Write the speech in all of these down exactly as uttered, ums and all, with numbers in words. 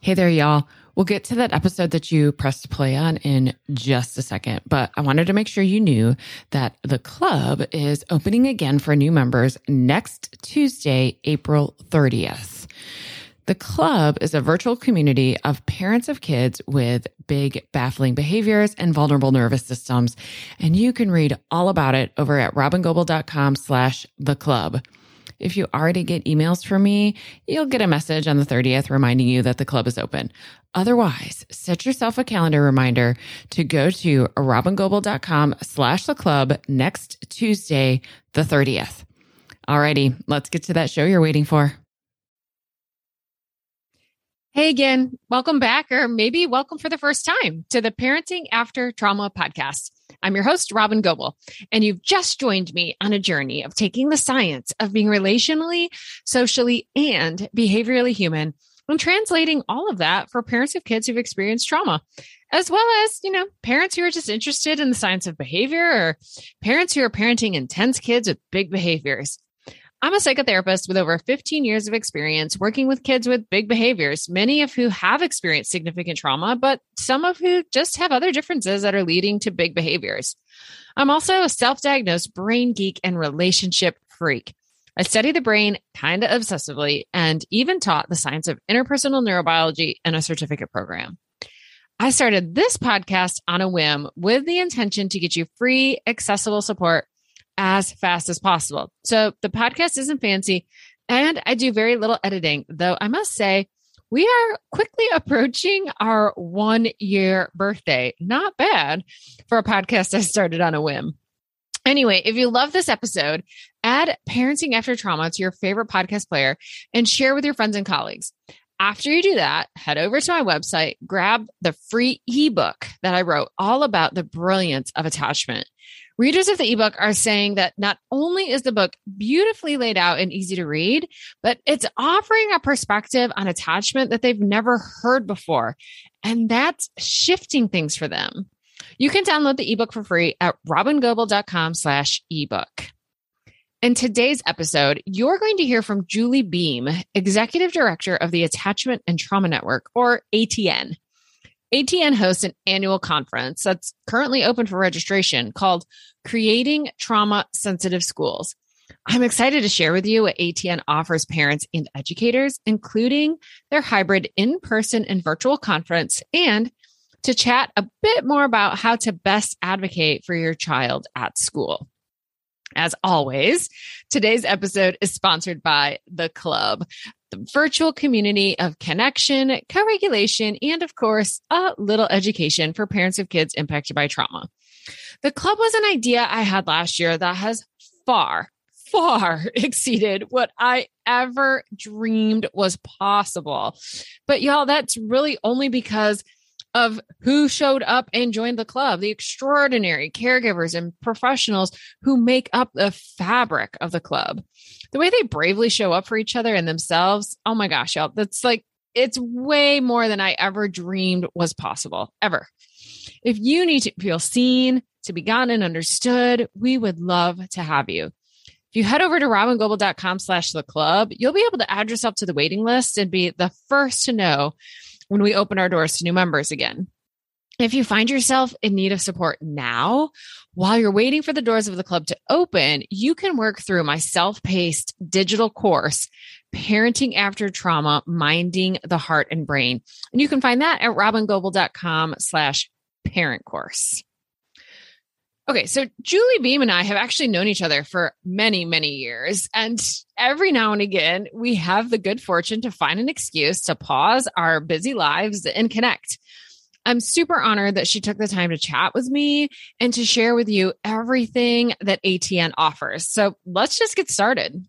Hey there, y'all. We'll get to that episode that you pressed play on in just a second, but I wanted to make sure you knew that the club is opening again for new members next Tuesday, April thirtieth. The club is a virtual community of parents of kids with big, baffling behaviors and vulnerable nervous systems, and you can read all about it over at robingoble.com slash the club. If you already get emails from me, you'll get a message on the thirtieth reminding you that the club is open. Otherwise, set yourself a calendar reminder to go to robingoble.com slash the club next Tuesday, the thirtieth. Alrighty, let's get to that show you're waiting for. Hey again, welcome back, or maybe welcome for the first time to the Parenting After Trauma podcast. I'm your host, Robin Goble, and you've just joined me on a journey of taking the science of being relationally, socially, and behaviorally human and translating all of that for parents of kids who've experienced trauma, as well as, you know, parents who are just interested in the science of behavior or parents who are parenting intense kids with big behaviors. I'm a psychotherapist with over fifteen years of experience working with kids with big behaviors, many of who have experienced significant trauma, but some of who just have other differences that are leading to big behaviors. I'm also a self-diagnosed brain geek and relationship freak. I study the brain kind of obsessively and even taught the science of interpersonal neurobiology in a certificate program. I started this podcast on a whim with the intention to get you free, accessible support as fast as possible. So the podcast isn't fancy and I do very little editing, though I must say we are quickly approaching our one year birthday. Not bad for a podcast I started on a whim. Anyway, if you love this episode, add Parenting After Trauma to your favorite podcast player and share with your friends and colleagues. After you do that, head over to my website, grab the free ebook that I wrote all about the brilliance of attachment. Readers of the ebook are saying that not only is the book beautifully laid out and easy to read, but it's offering a perspective on attachment that they've never heard before. And that's shifting things for them. You can download the ebook for free at robingoble.com slash ebook. In today's episode, you're going to hear from Julie Beam, Executive Director of the Attachment and Trauma Network, or A T N. A T N hosts an annual conference that's currently open for registration called Creating Trauma-Sensitive Schools. I'm excited to share with you what A T N offers parents and educators, including their hybrid in-person and virtual conference, and to chat a bit more about how to best advocate for your child at school. As always, today's episode is sponsored by The Club, the virtual community of connection, co-regulation, and of course, a little education for parents of kids impacted by trauma. The Club was an idea I had last year that has far, far exceeded what I ever dreamed was possible. But y'all, that's really only because of who showed up and joined the club, the extraordinary caregivers and professionals who make up the fabric of the club. The way they bravely show up for each other and themselves, oh my gosh, y'all, that's like, it's way more than I ever dreamed was possible, ever. If you need to feel seen, to be gotten and understood, we would love to have you. If you head over to robingoble.com slash the club, you'll be able to add yourself to the waiting list and be the first to know when we open our doors to new members again. If you find yourself in need of support now, while you're waiting for the doors of the club to open, you can work through my self-paced digital course, Parenting After Trauma, Minding the Heart and Brain. And you can find that at robingoble.com slash parent course. Okay, so Julie Beam and I have actually known each other for many, many years. And every now and again, we have the good fortune to find an excuse to pause our busy lives and connect. I'm super honored that she took the time to chat with me and to share with you everything that A T N offers. So let's just get started.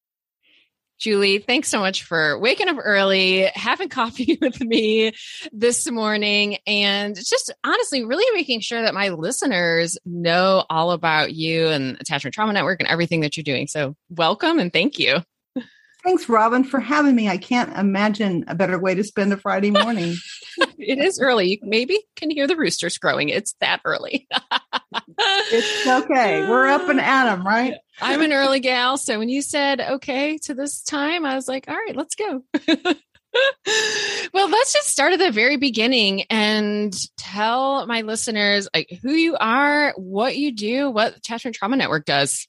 Julie, thanks so much for waking up early, having coffee with me this morning, and just honestly really making sure that my listeners know all about you and Attachment Trauma Network and everything that you're doing. So welcome and thank you. Thanks, Robin, for having me. I can't imagine a better way to spend a Friday morning. It is early. You maybe can hear the roosters crowing. It's that early. It's okay. We're up and at 'em, right? I'm an early gal. So when you said, okay, to this time, I was like, all right, let's go. Well, let's let's just start at the very beginning and tell my listeners like who you are, what you do, what Attachment Trauma Network does.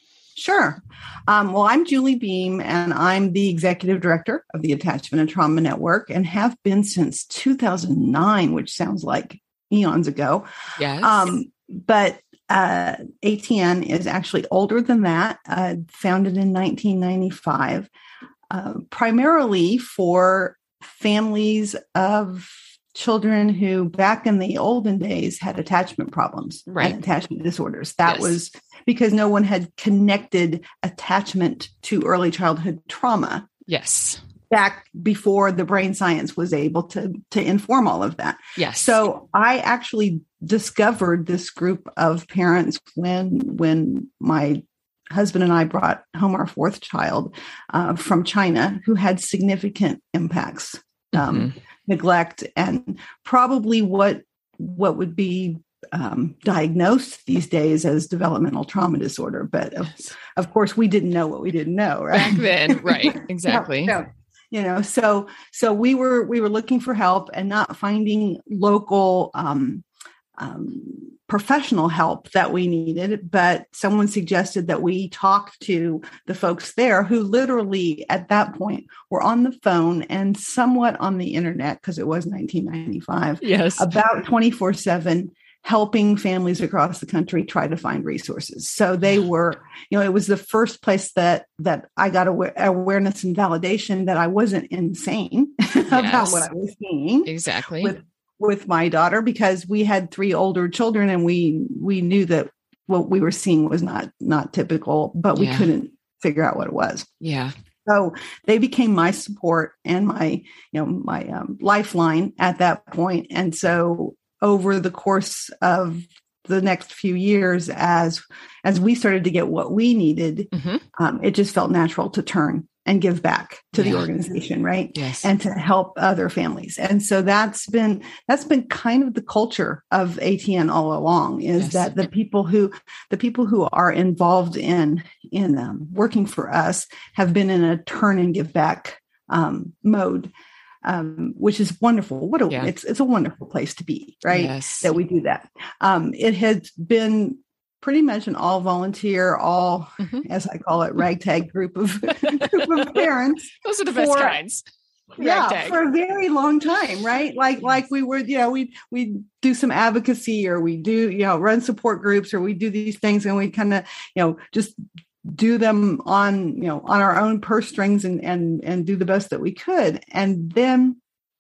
Sure. Um, well, I'm Julie Beam, and I'm the executive director of the Attachment and Trauma Network, and have been since two thousand nine, which sounds like eons ago. Yes. Um, but uh, A T N is actually older than that, uh, founded in nineteen ninety-five, uh, primarily for families of children who back in the olden days had attachment problems right. and attachment disorders. That yes. was because no one had connected attachment to early childhood trauma. Yes. Back before the brain science was able to, to inform all of that. Yes. So I actually discovered this group of parents when, when my husband and I brought home our fourth child uh, from China, who had significant impacts. Um, mm-hmm. neglect, and probably what what would be um, diagnosed these days as developmental trauma disorder. But of, yes. of course, we didn't know what we didn't know, right? Back then, right? Exactly. no, no. You know, so so we were we were looking for help and not finding local um, um, professional help that we needed. But someone suggested that we talk to the folks there who literally at that point were on the phone and somewhat on the internet, because it was nineteen ninety-five, yes, about twenty-four seven, helping families across the country try to find resources. So they were, you know, it was the first place that that I got aware, awareness and validation that I wasn't insane yes. about what I was seeing. Exactly. With, with my daughter, because we had three older children, and we we knew that what we were seeing was not not typical, but we yeah. couldn't figure out what it was. Yeah. So they became my support and my, you know, my um, lifeline at that point. And so over the course of the next few years, as as we started to get what we needed, mm-hmm. um, it just felt natural to turn and give back to yeah. the organization, right? Yes. And to help other families. And so that's been that's been kind of the culture of A T N all along, is yes. that the people who the people who are involved in in um, working for us have been in a turn and give back um, mode. Um, which is wonderful. What a, yeah. it's, it's a wonderful place to be, right? Yes. That we do that. Um, it has been pretty much an all volunteer, all, mm-hmm. as I call it, ragtag group of, group of parents. Those are the best for, kinds. Yeah, ragtag. For a very long time, right? Like, yes. like we were, you know, we, we do some advocacy, or we do, you know, run support groups, or we do these things, and we kind of, you know, just do them on, you know, on our own purse strings, and, and, and do the best that we could. And then,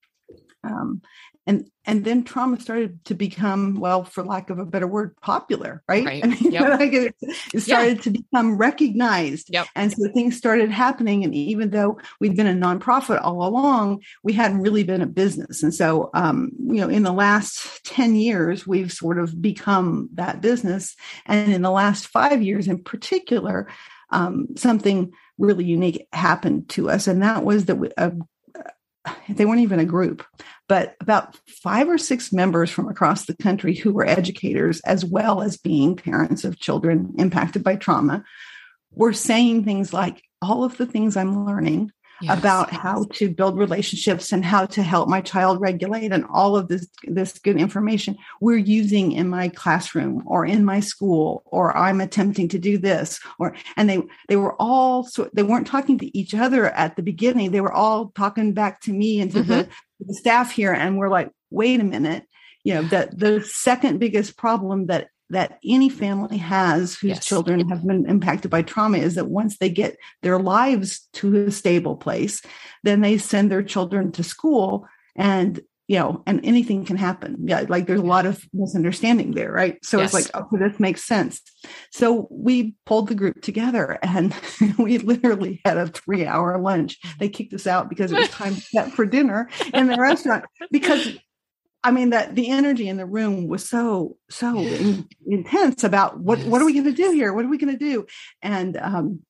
um, and, and then trauma started to become, well, for lack of a better word, popular, right? right. I mean, yep. like it, it started yeah. to become recognized. Yep. And so things started happening. And even though we'd been a nonprofit all along, we hadn't really been a business. And so, um, you know, in the last ten years, we've sort of become that business. And in the last five years in particular, um, something really unique happened to us. And that was that we, uh, they weren't even a group, but about five or six members from across the country who were educators, as well as being parents of children impacted by trauma, were saying things like, all of the things I'm learning yes. about how to build relationships and how to help my child regulate, and all of this, this good information we're using in my classroom or in my school, or I'm attempting to do this, or, and they, they were all, so they weren't talking to each other at the beginning. They were all talking back to me and to mm-hmm. the, the staff here. And we're like, wait a minute, you know, that the second biggest problem that that any family has whose yes. children have been impacted by trauma is that once they get their lives to a stable place, then they send their children to school, and, you know, and anything can happen. Yeah. Like there's a lot of misunderstanding there. Right. So yes. it's like, oh, this makes sense. So we pulled the group together, and we literally had a three hour lunch. They kicked us out because it was time set for dinner in the restaurant, because I mean, that the energy in the room was so, so in, intense about what, yes. what are we going to do here? What are we going to do? And um,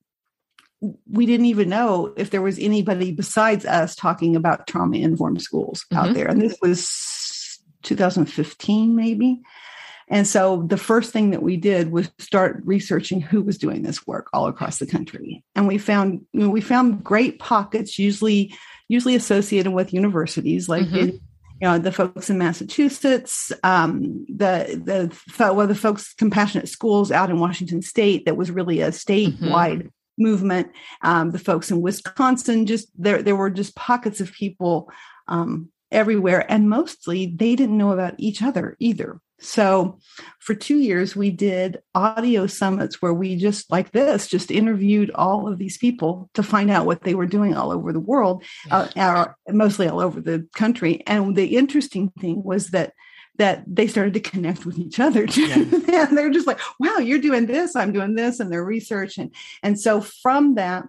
we didn't even know if there was anybody besides us talking about trauma-informed schools mm-hmm. out there. And this was two thousand fifteen, maybe. And so the first thing that we did was start researching who was doing this work all across the country. And we found, you know, we found great pockets, usually usually associated with universities, like mm-hmm. in, you know, the folks in Massachusetts, um, the the well, the folks Compassionate Schools out in Washington State. That was really a statewide mm-hmm. movement. Um, the folks in Wisconsin, just there there were just pockets of people um, everywhere, and mostly they didn't know about each other either. So for two years, we did audio summits where we just like this, just interviewed all of these people to find out what they were doing all over the world, uh, or mostly all over the country. And the interesting thing was that that they started to connect with each other. Yeah. And they're just like, wow, you're doing this, I'm doing this, and their research. And, and so from that,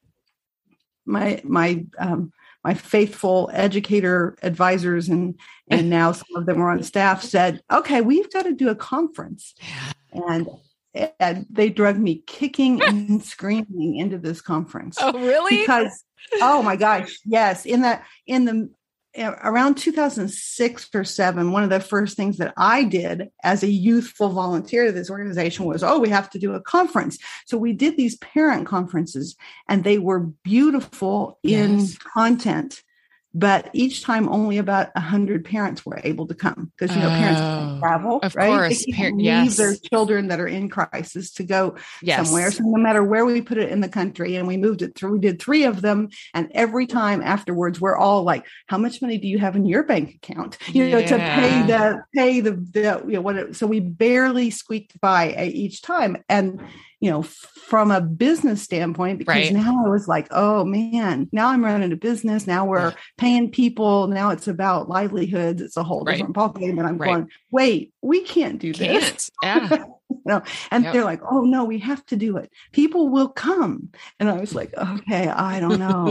my, my, um, my faithful educator advisors, and, and now some of them are on staff, said, okay, we've got to do a conference. And, and they drug me kicking and screaming into this conference. Oh, really? Because, oh my gosh, yes. In the, in the, around two thousand six or seven, one of the first things that I did as a youthful volunteer to this organization was, oh, we have to do a conference. So we did these parent conferences, and they were beautiful in yes. content. But each time only about one hundred parents were able to come because, you know, oh, parents can't travel, of right? course. They can't Par- leave yes. their children that are in crisis to go yes. somewhere. So no matter where we put it in the country, and we moved it through, we did three of them. And every time afterwards, we're all like, how much money do you have in your bank account? You know, yeah. to pay the, pay the, the you know, what it, so we barely squeaked by each time. And, you know, from a business standpoint, because right. now I was like, oh man, now I'm running a business. Now we're paying people. Now it's about livelihoods. It's a whole right. different ballgame. And I'm right. going, wait, we can't do can't. this. Yeah. you know, and yep. they're like, oh no, we have to do it. People will come. And I was like, okay, I don't know.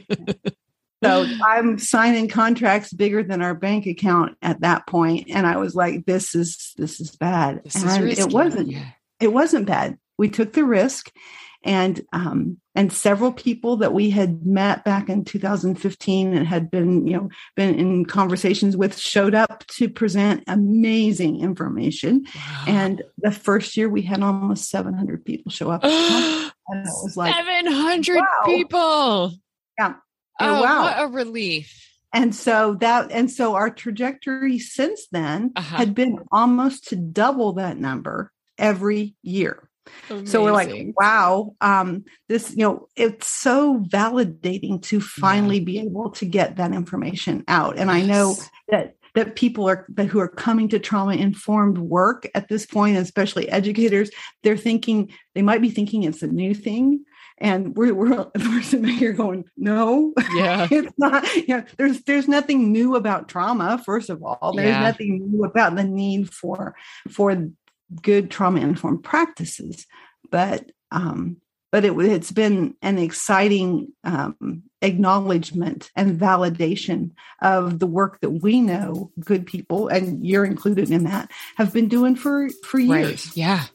So I'm signing contracts bigger than our bank account at that point. And I was like, this is, this is bad. This and is it wasn't, yeah. it wasn't bad. We took the risk, and, um, and several people that we had met back in two thousand fifteen and had been, you know, been in conversations with showed up to present amazing information. Wow. And the first year we had almost seven hundred people show up. And it was like seven hundred wow. people. Yeah. Oh, wow. What a relief. And so that, and so our trajectory since then uh-huh. had been almost to double that number every year. Amazing. So we're like, wow, um, this, you know, it's so validating to finally yeah. be able to get that information out. And yes. I know that that people are that who are coming to trauma-informed work at this point, especially educators, they're thinking, they might be thinking it's a new thing. And we're we're, we're sitting here going, no, yeah, it's not. You know, there's there's nothing new about trauma. First of all, there's yeah. nothing new about the need for for good trauma-informed practices. But um, but it it's been an exciting um, acknowledgement and validation of the work that we know good people, and you're included in that, have been doing for for years. Right. Yeah.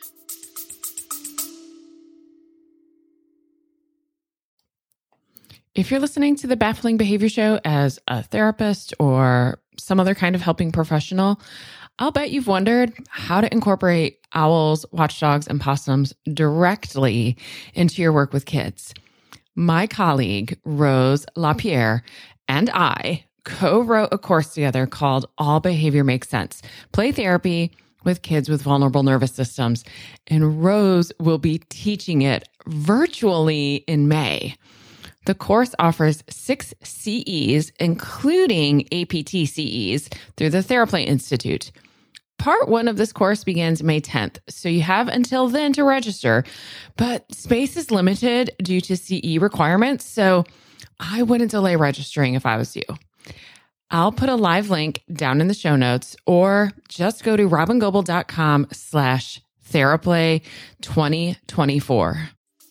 If you're listening to the Baffling Behavior Show as a therapist or some other kind of helping professional, I'll bet you've wondered how to incorporate owls, watchdogs, and possums directly into your work with kids. My colleague, Rose LaPierre, and I co-wrote a course together called All Behavior Makes Sense, Play Therapy with Kids with Vulnerable Nervous Systems. And Rose will be teaching it virtually in May. The course offers six C Es, including A P T C Es, through the TheraPlay Institute. Part one of this course begins May tenth, so you have until then to register, but space is limited due to C E requirements, so I wouldn't delay registering if I was you. I'll put a live link down in the show notes, or just go to robingoble.com slash TheraPlay 2024.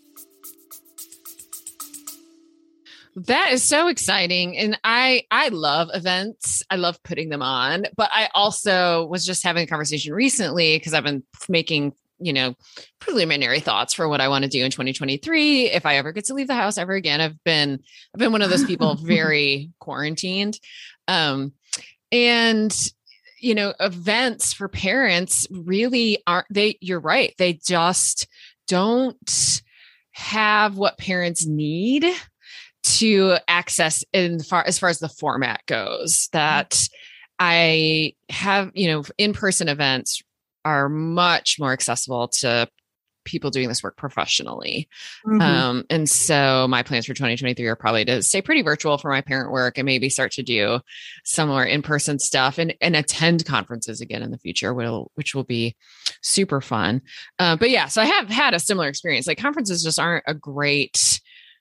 That is so exciting. And I, I love events. I love putting them on, but I also was just having a conversation recently because I've been making, you know, preliminary thoughts for what I want to do in twenty twenty-three. If I ever get to leave the house ever again, I've been, I've been one of those people very quarantined. Um, and, you know, events for parents really aren't they, you're right. They just don't have what parents need to access in far as far as the format goes. That I have, you know, in-person events are much more accessible to people doing this work professionally. Mm-hmm. Um, and so my plans for twenty twenty-three are probably to stay pretty virtual for my parent work and maybe start to do some more in-person stuff and, and attend conferences again in the future, will, which will be super fun. Uh, but yeah, so I have had a similar experience. Like conferences just aren't a great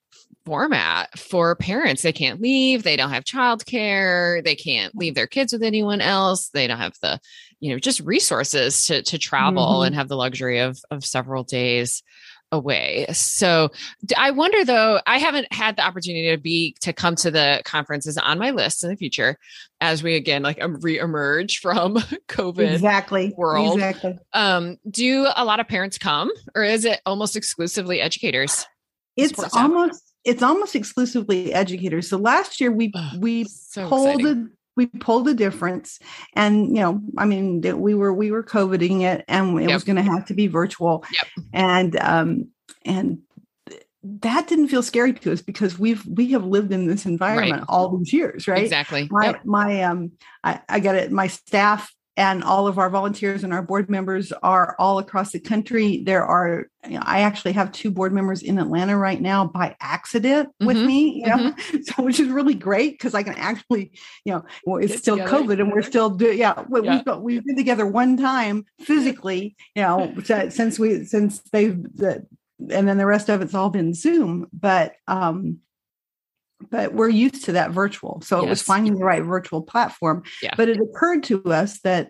format for parents. They can't leave. They don't have childcare. They can't leave their kids with anyone else. They don't have the, you know, just resources to, to travel mm-hmm. and have the luxury of, of several days away. So I wonder though, I haven't had the opportunity to be, to come to the conferences on my list in the future as we, again, like re-emerge from COVID exactly. world. Exactly. Um, do a lot of parents come, or is it almost exclusively educators? It's almost, it's almost exclusively educators. So last year we, oh, we so pulled a, we pulled a difference, and, you know, I mean, we were, we were COVIDing it, and it yep. was going to have to be virtual. Yep. And, um, and that didn't feel scary to us because we've, we have lived in this environment right. all these years. Right. Exactly. My, yep. my, um, I, I got it. My staff and all of our volunteers and our board members are all across the country. There are, you know, I actually have two board members in Atlanta right now by accident mm-hmm. with me, you know, mm-hmm. so which is really great because I can actually, you know, well, it's Get still together. COVID and we're still doing, yeah, we, yeah. we've got, we've been together one time physically, you know, since we, since they've, the, and then the rest of it's all been Zoom, but, um, but we're used to that virtual. So yes. it was finding the right virtual platform, yeah. but it occurred to us that,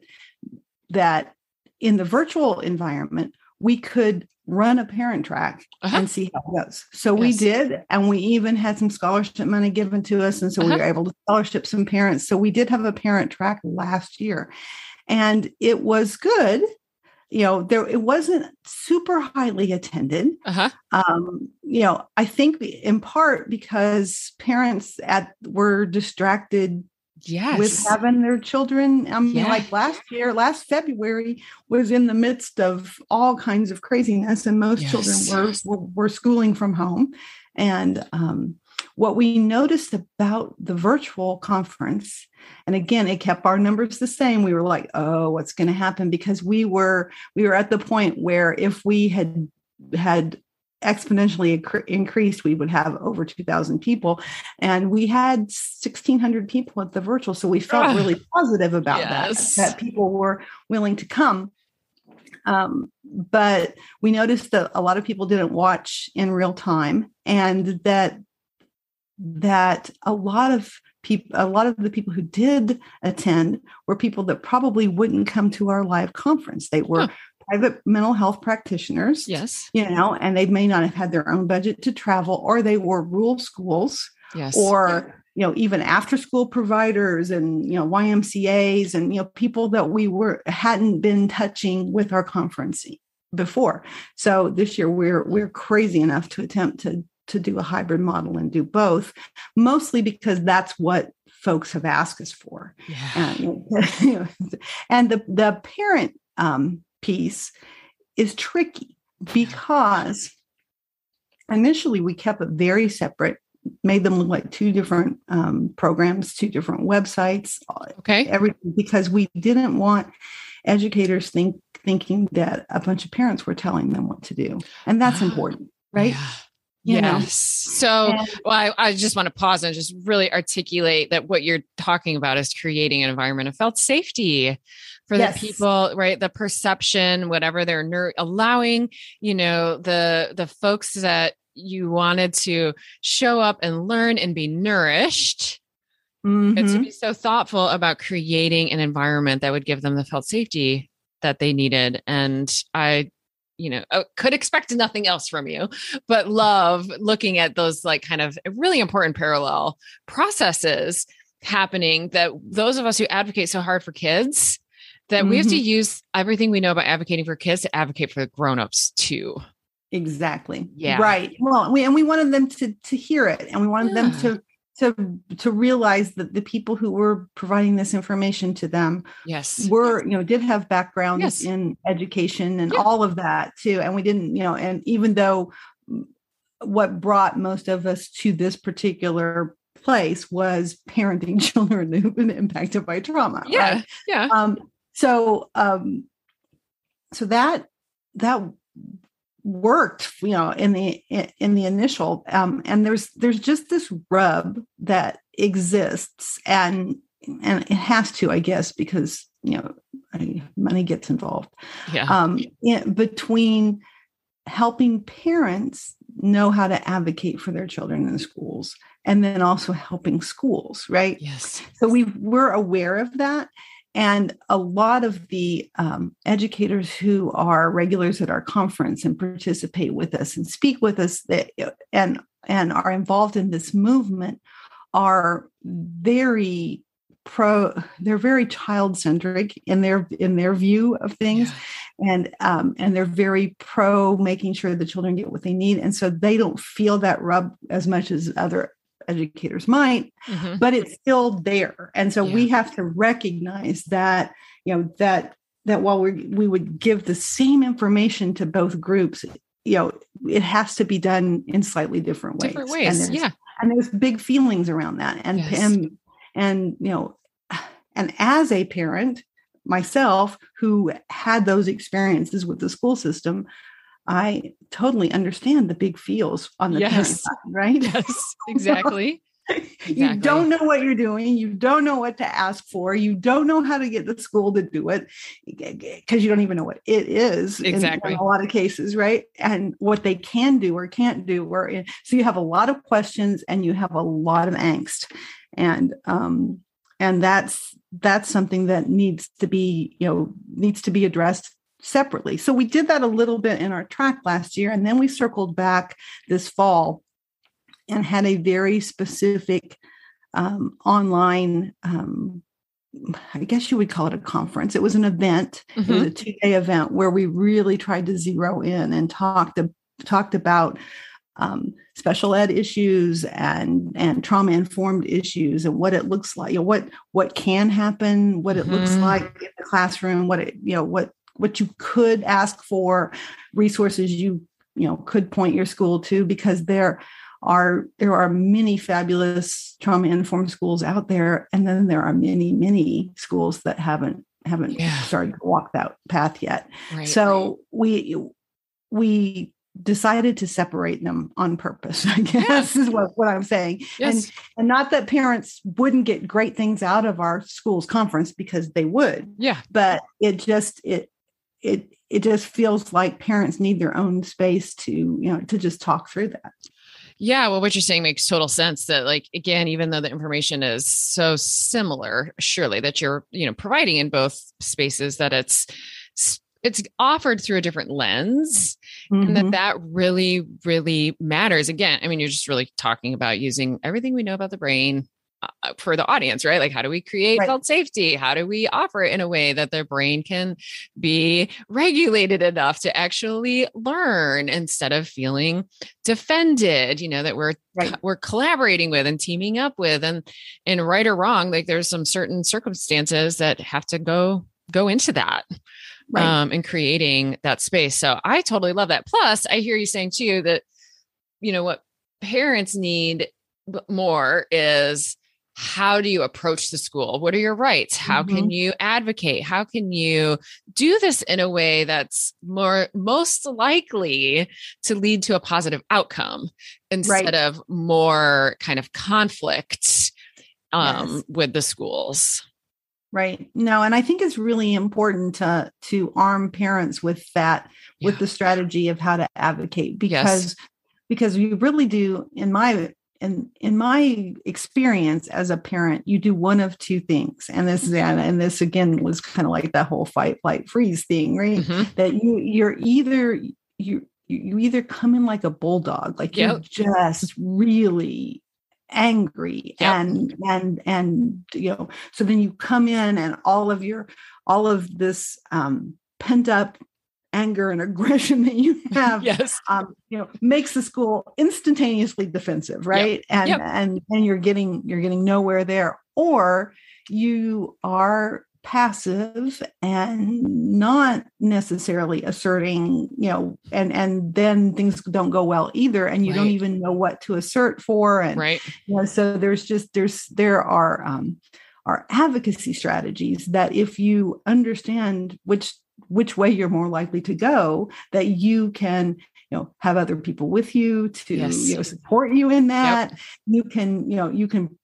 that in the virtual environment, we could run a parent track uh-huh. and see how it goes. So yes. we did, and we even had some scholarship money given to us. And so uh-huh. we were able to scholarship some parents. So we did have a parent track last year, and it was good. You know, there, it wasn't super highly attended. Uh-huh. Um, you know, I think in part because parents at were distracted yes. with having their children. I mean, yeah. like last year, last February was in the midst of all kinds of craziness, and most yes. children were, were were schooling from home. And um, what we noticed about the virtual conference, and again, it kept our numbers the same. We were like, oh, what's going to happen? Because we were we were at the point where if we had had exponentially inc- increased, we would have over two thousand people, and we had sixteen hundred people at the virtual. So we felt oh, really positive about yes. that, that people were willing to come. Um, but we noticed that a lot of people didn't watch in real time, and that that a lot of people, a lot of the people who did attend were people that probably wouldn't come to our live conference. They were huh. private mental health practitioners, yes, you know, and they may not have had their own budget to travel, or they were rural schools, yes, or you know, even after school providers and, you know, Y M C As and, you know, people that we were hadn't been touching with our conference before. So this year we're we're crazy enough to attempt to to do a hybrid model and do both, mostly because that's what folks have asked us for. Yeah. And, you know, and the the parent um, piece is tricky because initially we kept it very separate, made them look like two different um, programs, two different websites. Okay. Everything, because we didn't want educators think thinking that a bunch of parents were telling them what to do. And that's important, right? Yeah. You yes. know? So and, well, I, I just want to pause and just really articulate that what you're talking about is creating an environment of felt safety for yes. the people, right? The perception, whatever they're ner- allowing, you know, the, the folks that you wanted to show up and learn and be nourished, mm-hmm. and to be so thoughtful about creating an environment that would give them the felt safety that they needed. And I, you know, could expect nothing else from you, but love looking at those like kind of really important parallel processes happening, that those of us who advocate so hard for kids, that mm-hmm. we have to use everything we know about advocating for kids to advocate for the grownups too. Exactly. Yeah. Right. Well, we, and we wanted them to, to hear it, and we wanted yeah. them to, to, to realize that the people who were providing this information to them yes. were, you know, did have backgrounds yes. in education and yeah. all of that too. And we didn't, you know, and even though what brought most of us to this particular place was parenting children who've been impacted by trauma. Yeah. Right? Yeah. Um, so, um, so that, that worked, you know, in the, in the initial, um, and there's, there's just this rub that exists, and, and it has to, I guess, because, you know, money gets involved, Yeah. um, in, between helping parents know how to advocate for their children in the schools, and then also helping schools, right? Yes. So we we're aware of that. And a lot of the um, educators who are regulars at our conference and participate with us and speak with us that, and, and are involved in this movement are very pro, they're very child-centric in their, in their view of things. Yeah. And, um, and they're very pro making sure the children get what they need. And so they don't feel that rub as much as other educators might, mm-hmm. but it's still there. And so yeah. we have to recognize that, you know, that, that while we we would give the same information to both groups, you know, it has to be done in slightly different ways. Different ways. And yeah. And there's big feelings around that. And, yes. and, and, you know, and as a parent myself who had those experiences with the school system, I totally understand the big feels on the yes. parent side, right? Yes, exactly. exactly. You don't know what you're doing. You don't know what to ask for. You don't know how to get the school to do it because you don't even know what it is exactly. in, in a lot of cases, right? And what they can do or can't do. Or so you have a lot of questions and you have a lot of angst, and um, and that's that's something that needs to be you know needs to be addressed separately. So we did that a little bit in our track last year, and then we circled back this fall and had a very specific um, online, um, I guess you would call it a conference. It was an event, mm-hmm. it was a two-day event where we really tried to zero in and talked, to, talked about um, special ed issues and, and trauma-informed issues and what it looks like, you know, what, what can happen, what it mm-hmm. looks like in the classroom, what it, you know, what, what you could ask for, resources you, you know, could point your school to, because there are, there are many fabulous trauma-informed schools out there. And then there are many, many schools that haven't, haven't yeah. started to walk that path yet. Right, so right. we, we decided to separate them on purpose, I guess yeah. is what, what I'm saying. Yes. And, and not that parents wouldn't get great things out of our school's conference, because they would. Yeah. But it just, it, it, it just feels like parents need their own space to, you know, to just talk through that. Yeah. Well, what you're saying makes total sense, that, like, again, even though the information is so similar, surely that you're, you know, providing in both spaces, that it's, it's offered through a different lens, mm-hmm. and that that really, really matters. Again, I mean, you're just really talking about using everything we know about the brain uh, for the audience, right? Like, how do we create right. felt safety? How do we offer it in a way that their brain can be regulated enough to actually learn instead of feeling defended, you know, that we're, right. we're collaborating with and teaming up with, and, and right or wrong, like, there's some certain circumstances that have to go, go into that. Right. Um, and creating that space. So I totally love that. Plus, I hear you saying too that, you know, what parents need more is, how do you approach the school? What are your rights? How mm-hmm. can you advocate? How can you do this in a way that's more, most likely to lead to a positive outcome instead right. of more kind of conflict um, yes. with the schools? Right. No, and I think it's really important to to arm parents with that, yeah. with the strategy of how to advocate, because yes. because you really do, in my in in my experience as a parent, you do one of two things. And this is and this again was kind of like that whole fight, flight, freeze thing, right? Mm-hmm. That you you're either you you either come in like a bulldog, like yep. you're just really angry yep. and and and you know, so then you come in and all of your all of this um pent up anger and aggression that you have yes um you know makes the school instantaneously defensive, right? Yep. and yep. and and you're getting you're getting nowhere there. Or you are passive and not necessarily asserting, you know, and, and then things don't go well either. And you right. don't even know what to assert for. And, right. you know, so there's just, there's, there are, um, are advocacy strategies that if you understand which, which way you're more likely to go, that you can, you know, have other people with you to, yes. you know, support you in that. Yep. You can, you know, you can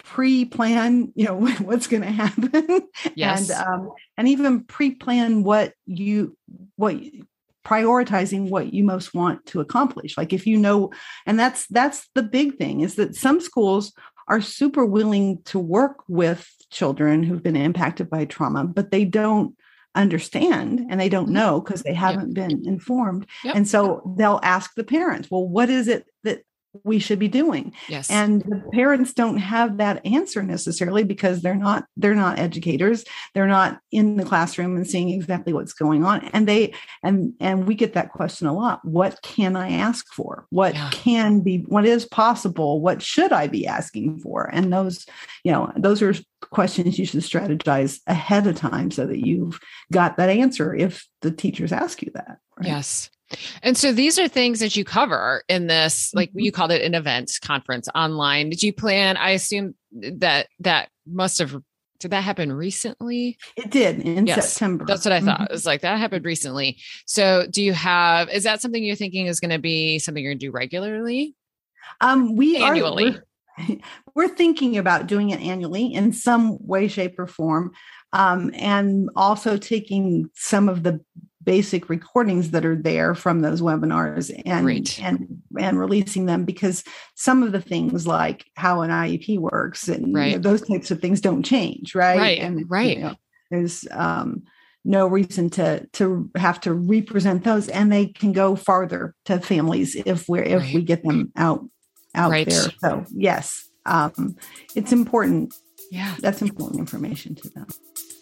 pre-plan, you know, what's going to happen, yes. and um, and even pre-plan what you what prioritizing what you most want to accomplish. Like if you know, and that's that's the big thing is that some schools are super willing to work with children who've been impacted by trauma, but they don't understand and they don't know because they haven't yep. been informed. Yep. And so they'll ask the parents, well, what is it that we should be doing? Yes. And the parents don't have that answer necessarily because they're not, they're not educators. They're not in the classroom and seeing exactly what's going on. And they, and, and we get that question a lot. What can I ask for? What yeah. can be, what is possible? What should I be asking for? And those, you know, those are questions you should strategize ahead of time so that you've got that answer if the teachers ask you that. Right? Yes. And so these are things that you cover in this, like you called it an event conference online. Did you plan? I assume that that must have, did that happen recently? It did in yes, September. That's what I thought. Mm-hmm. It was like that happened recently. So do you have, is that something you're thinking is going to be something you're going to do regularly? Um, we Annually. Are, we're, we're thinking about doing it annually in some way, shape, or form. Um, and also taking some of the basic recordings that are there from those webinars and, Great. and, and releasing them, because some of the things like how an I E P works and right. you know, those types of things don't change. Right. Right. And right. You know, there's um, no reason to, to have to represent those, and they can go farther to families if we're, if right. we get them out, out right. there. So yes, um, it's important. Yeah. That's important information to them.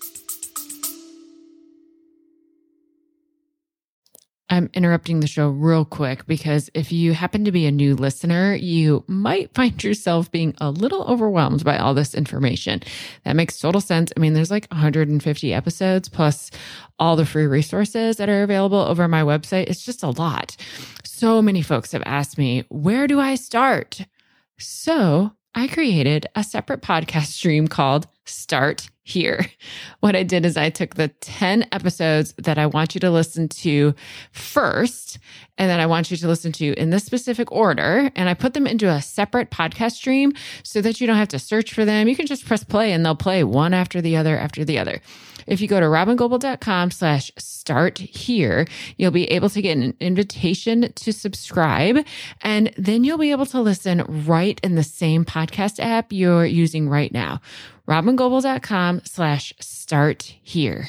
I'm interrupting the show real quick because if you happen to be a new listener, you might find yourself being a little overwhelmed by all this information. That makes total sense. I mean, there's like one hundred fifty episodes plus all the free resources that are available over my website. It's just a lot. So many folks have asked me, where do I start? So I created a separate podcast stream called Start Here. What I did is I took the ten episodes that I want you to listen to first, and that I want you to listen to in this specific order, and I put them into a separate podcast stream so that you don't have to search for them. You can just press play and they'll play one after the other after the other. If you go to robingoble.com slash start here, you'll be able to get an invitation to subscribe, and then you'll be able to listen right in the same podcast app you're using right now. robingoble.com slash start here.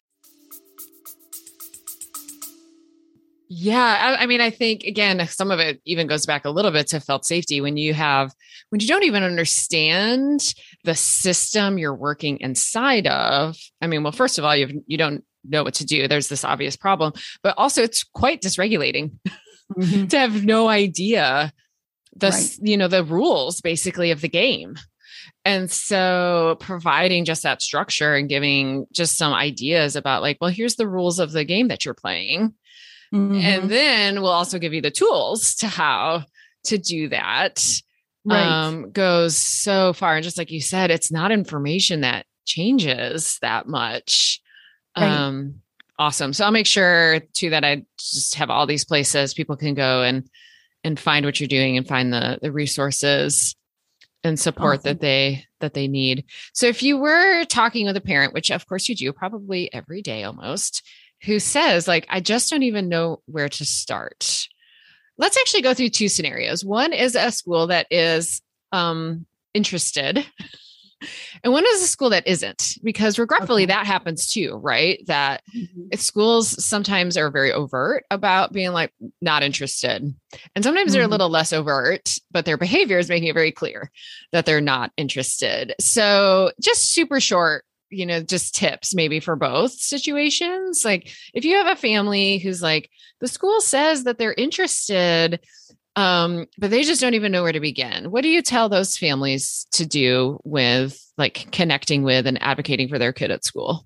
Yeah. I, I mean, I think, again, some of it even goes back a little bit to felt safety when you have, when you don't even understand the system you're working inside of. I mean, well, first of all, you you don't know what to do. There's this obvious problem, but also it's quite dysregulating mm-hmm. to have no idea the, right. you know, the rules basically of the game. And so providing just that structure and giving just some ideas about like, well, here's the rules of the game that you're playing. Mm-hmm. And then we'll also give you the tools to how to do that. Right. Um, goes so far. And just like you said, it's not information that changes that much. Right. Um, awesome. So I'll make sure too that I just have all these places people can go and, and find what you're doing and find the, the resources and support awesome. that they, that they need. So if you were talking with a parent, which of course you do probably every day almost, who says like, I just don't even know where to start. Let's actually go through two scenarios. One is a school that is um, interested, and one is a school that isn't, because regretfully okay. that happens too, right? That mm-hmm. schools sometimes are very overt about being like not interested. And sometimes mm-hmm. they're a little less overt, but their behavior is making it very clear that they're not interested. So just super short, you know, just tips maybe for both situations. Like if you have a family who's like, the school says that they're interested, Um, but they just don't even know where to begin. What do you tell those families to do with like connecting with and advocating for their kid at school?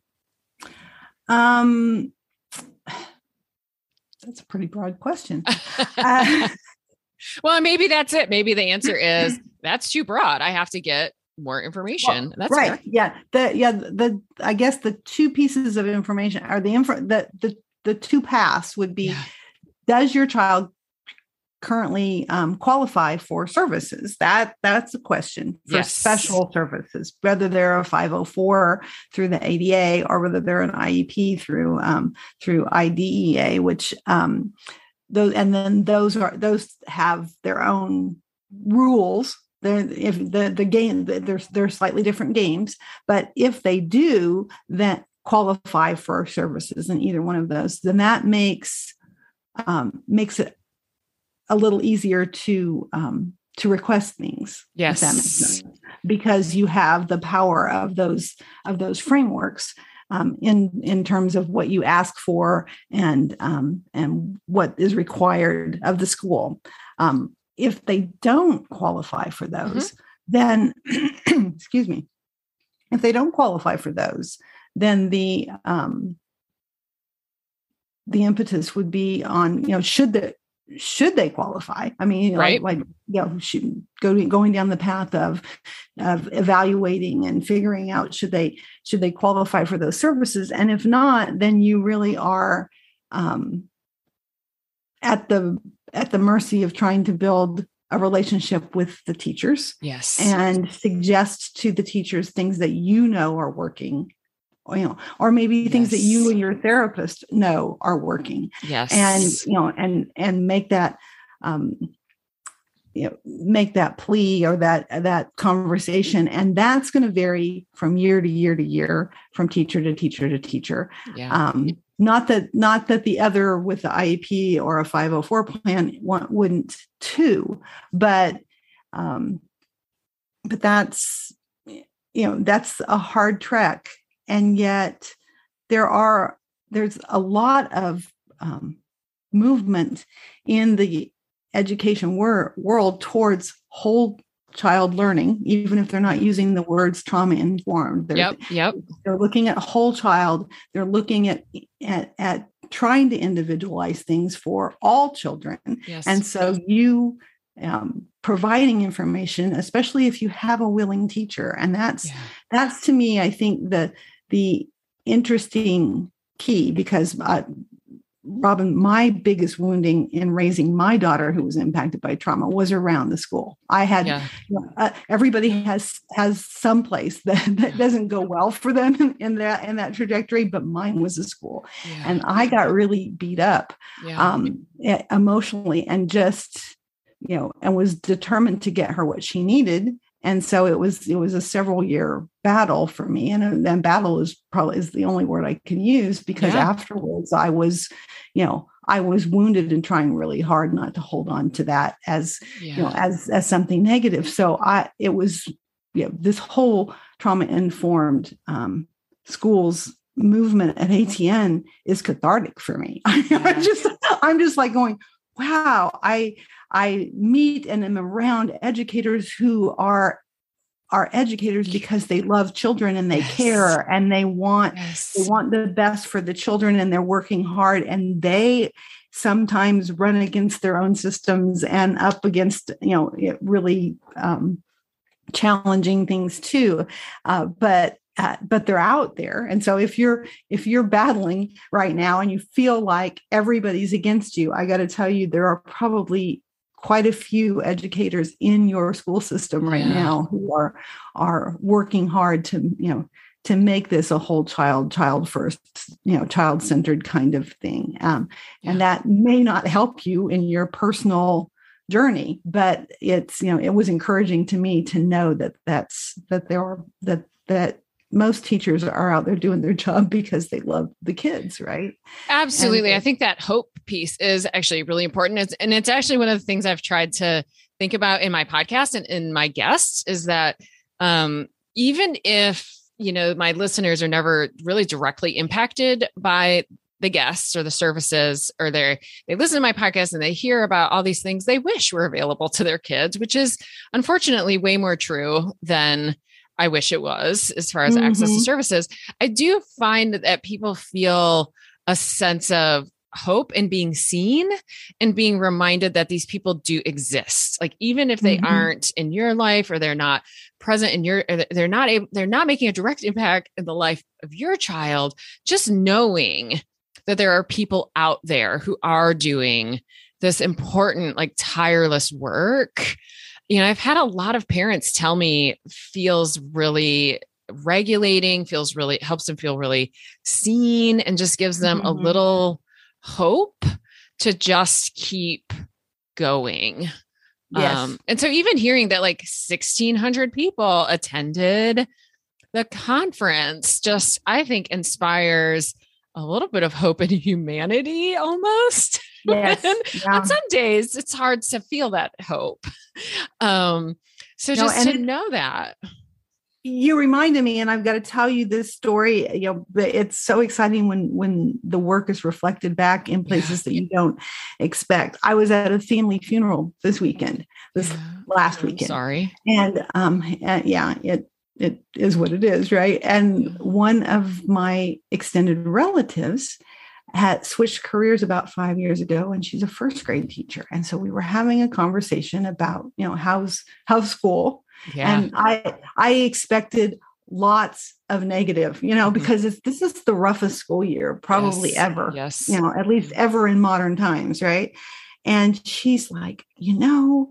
Um, that's a pretty broad question. uh, well, maybe that's it. Maybe the answer is that's too broad. I have to get more information. Well, that's right. fair. Yeah. The, yeah. The, I guess the two pieces of information are the info, the, the, the two paths would be, yeah. Does your child currently um, qualify for services? That that's a question for yes. special services, whether they're a five oh four through the A D A or whether they're an I E P through um, through I D E A, which um, those and then those are those have their own rules. They're if the the game there's they're slightly different games, but if they do that qualify for services in either one of those, then that makes um, makes it a little easier to um, to request things. Yes, if that makes sense. Because you have the power of those of those frameworks um, in in terms of what you ask for and um, and what is required of the school. Um, if they don't qualify for those, mm-hmm. then excuse me. If they don't qualify for those, then the um, the impetus would be on, you know, should the should they qualify? I mean, right. like, like, you know, should, go, going down the path of, of evaluating and figuring out, should they, should they qualify for those services? And if not, then you really are um, at the, at the mercy of trying to build a relationship with the teachers. Yes. And suggest to the teachers things that you know are working. Or, you know, or maybe things yes. that you and your therapist know are working. Yes. And, you know, and, and make that, um, you know, make that plea or that, that conversation. And that's going to vary from year to year to year, from teacher to teacher to teacher. Yeah. Um, not that, not that the other with the I E P or a five oh four plan wouldn't too, but, um, but that's, you know, that's a hard trek. And yet there are, there's a lot of um, movement in the education wor- world towards whole child learning, even if they're not using the words trauma informed. They're, yep, yep. They're looking at whole child. They're looking at, at, at trying to individualize things for all children. Yes. And so you um, providing information, especially if you have a willing teacher. And that's, yeah. that's to me, I think the, the interesting key, because uh, Robin, my biggest wounding in raising my daughter who was impacted by trauma was around the school. I had, yeah. you know, uh, everybody has, has some place that, that doesn't go well for them in, in that, in that trajectory, but mine was a school. Yeah. And I got really beat up yeah. um, emotionally and just, you know, and was determined to get her what she needed. And so it was, it was a several year battle for me. And then battle is probably is the only word I can use, because yeah. afterwards I was, you know, I was wounded and trying really hard not to hold on to that as, yeah. you know, as, as something negative. So I, it was, you know, this whole trauma informed um, schools movement at A T N is cathartic for me. Yeah. I'm just, I'm just like going, wow, I, I meet and am around educators who are are educators because they love children and they yes. care and they want yes. they want the best for the children, and they're working hard, and they sometimes run against their own systems and up against, you know, really um, challenging things too. Uh, but Uh, but they're out there. And so if you're, if you're battling right now and you feel like everybody's against you, I got to tell you, there are probably quite a few educators in your school system right yeah. now who are, are working hard to, you know, to make this a whole child, child first, you know, child-centered kind of thing. Um, yeah. And that may not help you in your personal journey, but it's, you know, it was encouraging to me to know that that's, that there are, that, that, most teachers are out there doing their job because they love the kids, right? Absolutely. And, I think that hope piece is actually really important. It's, and it's actually one of the things I've tried to think about in my podcast and in my guests is that um, even if, you know, my listeners are never really directly impacted by the guests or the services, or they they listen to my podcast and they hear about all these things they wish were available to their kids, which is unfortunately way more true than I wish it was as far as mm-hmm. access to services. I do find that people feel a sense of hope and being seen and being reminded that these people do exist. Like, even if they mm-hmm. aren't in your life, or they're not present in your, they're not able, they're not making a direct impact in the life of your child, just knowing that there are people out there who are doing this important, like tireless work. You know, I've had a lot of parents tell me feels really regulating, feels really, helps them feel really seen, and just gives them mm-hmm. a little hope to just keep going. Yes. Um, and so even hearing that like sixteen hundred people attended the conference, just, I think, inspires a little bit of hope and humanity almost. Yes. And yeah. on some days it's hard to feel that hope. Um, so no, just to it, know that. You reminded me, and I've got to tell you this story. You know, it's so exciting when, when the work is reflected back in places yeah. that you don't expect. I was at a family funeral this weekend, this yeah. last I'm weekend. Sorry. And, um, and yeah, it, it is what it is. Right. And one of my extended relatives had switched careers about five years ago, and she's a first grade teacher. And so we were having a conversation about, you know, how's, how's school? Yeah. And I, I expected lots of negative, you know, because it's, this is the roughest school year probably yes. ever, yes. you know, at least ever in modern times. Right. And she's like, you know,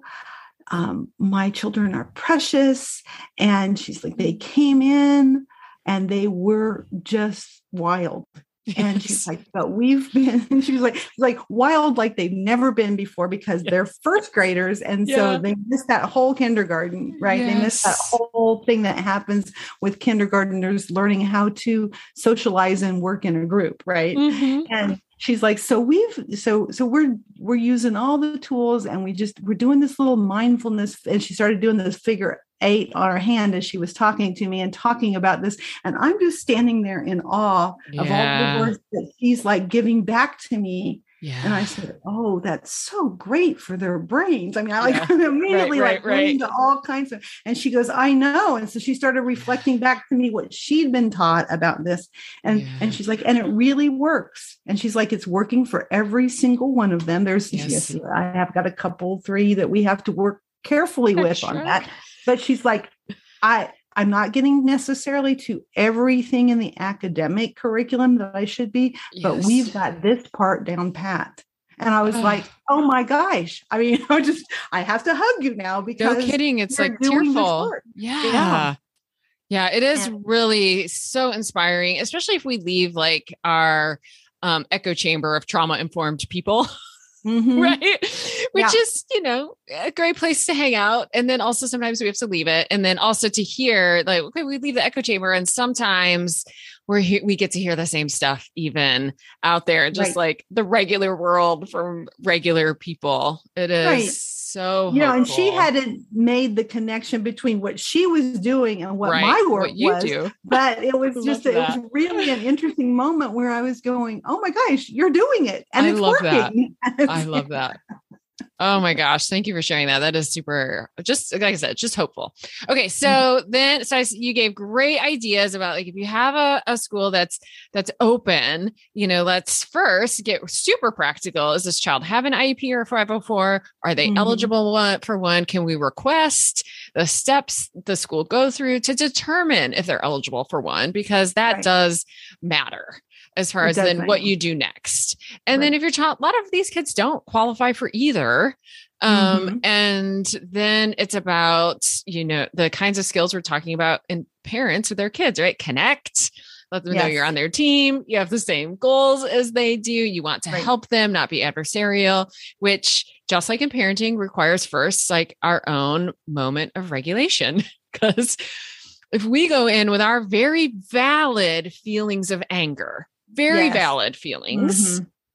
um, my children are precious. And she's like, they came in and they were just wild. And she's like, but we've been, and she was like, like wild, like they've never been before, because yes. they're first graders. And yeah. so they missed that whole kindergarten, right? Yes. They missed that whole thing that happens with kindergartners learning how to socialize and work in a group. Right. Mm-hmm. And she's like, so we've, so, so we're, we're using all the tools, and we just, we're doing this little mindfulness. And she started doing this figure eight on her hand as she was talking to me and talking about this. And I'm just standing there in awe yeah. of all the words that she's like giving back to me. Yeah. And I said, oh, that's so great for their brains. I mean, I like yeah. immediately right, like right, right. into all kinds of, and she goes, I know. And so she started reflecting back to me what she'd been taught about this. And, yeah. and she's like, and it really works. And she's like, it's working for every single one of them. There's, yes. yes, I have got a couple, three that we have to work carefully with sure. on that. But she's like, I, I'm not getting necessarily to everything in the academic curriculum that I should be, yes. but we've got this part down pat. And I was like, oh my gosh. I mean, I just, I have to hug you now, because no kidding. It's like tearful. Yeah. yeah. Yeah. It is and- really so inspiring, especially if we leave like our um, echo chamber of trauma informed people. Mm-hmm. Right. Which yeah. is, you know, a great place to hang out. And then also sometimes we have to leave it. And then also to hear like, okay, we leave the echo chamber, and sometimes we're he- we get to hear the same stuff even out there, just right. like the regular world from regular people. It is right. so, you know, and she hadn't made the connection between what she was doing and what right. my work what you was, do. But it was just, it was really an interesting moment where I was going, oh my gosh, you're doing it. And I it's love working. That. I love that. Oh my gosh. Thank you for sharing that. That is super, just like I said, just hopeful. Okay. So mm-hmm. then, so I, you gave great ideas about like, if you have a, a school that's, that's open, you know, let's first get super practical. Does this child have an I E P or a five oh four? Are they mm-hmm. eligible for one? Can we request the steps the school go through to determine if they're eligible for one? Because that right. does matter as far it as then matter. What you do next. And right. then if your child, a lot of these kids don't qualify for either. Um, mm-hmm. And then it's about, you know, the kinds of skills we're talking about in parents with their kids, right? Connect, let them yes. know you're on their team. You have the same goals as they do. You want to right. help them, not be adversarial, which just like in parenting requires first, like our own moment of regulation. Because if we go in with our very valid feelings of anger, very yes. valid feelings, mm-hmm.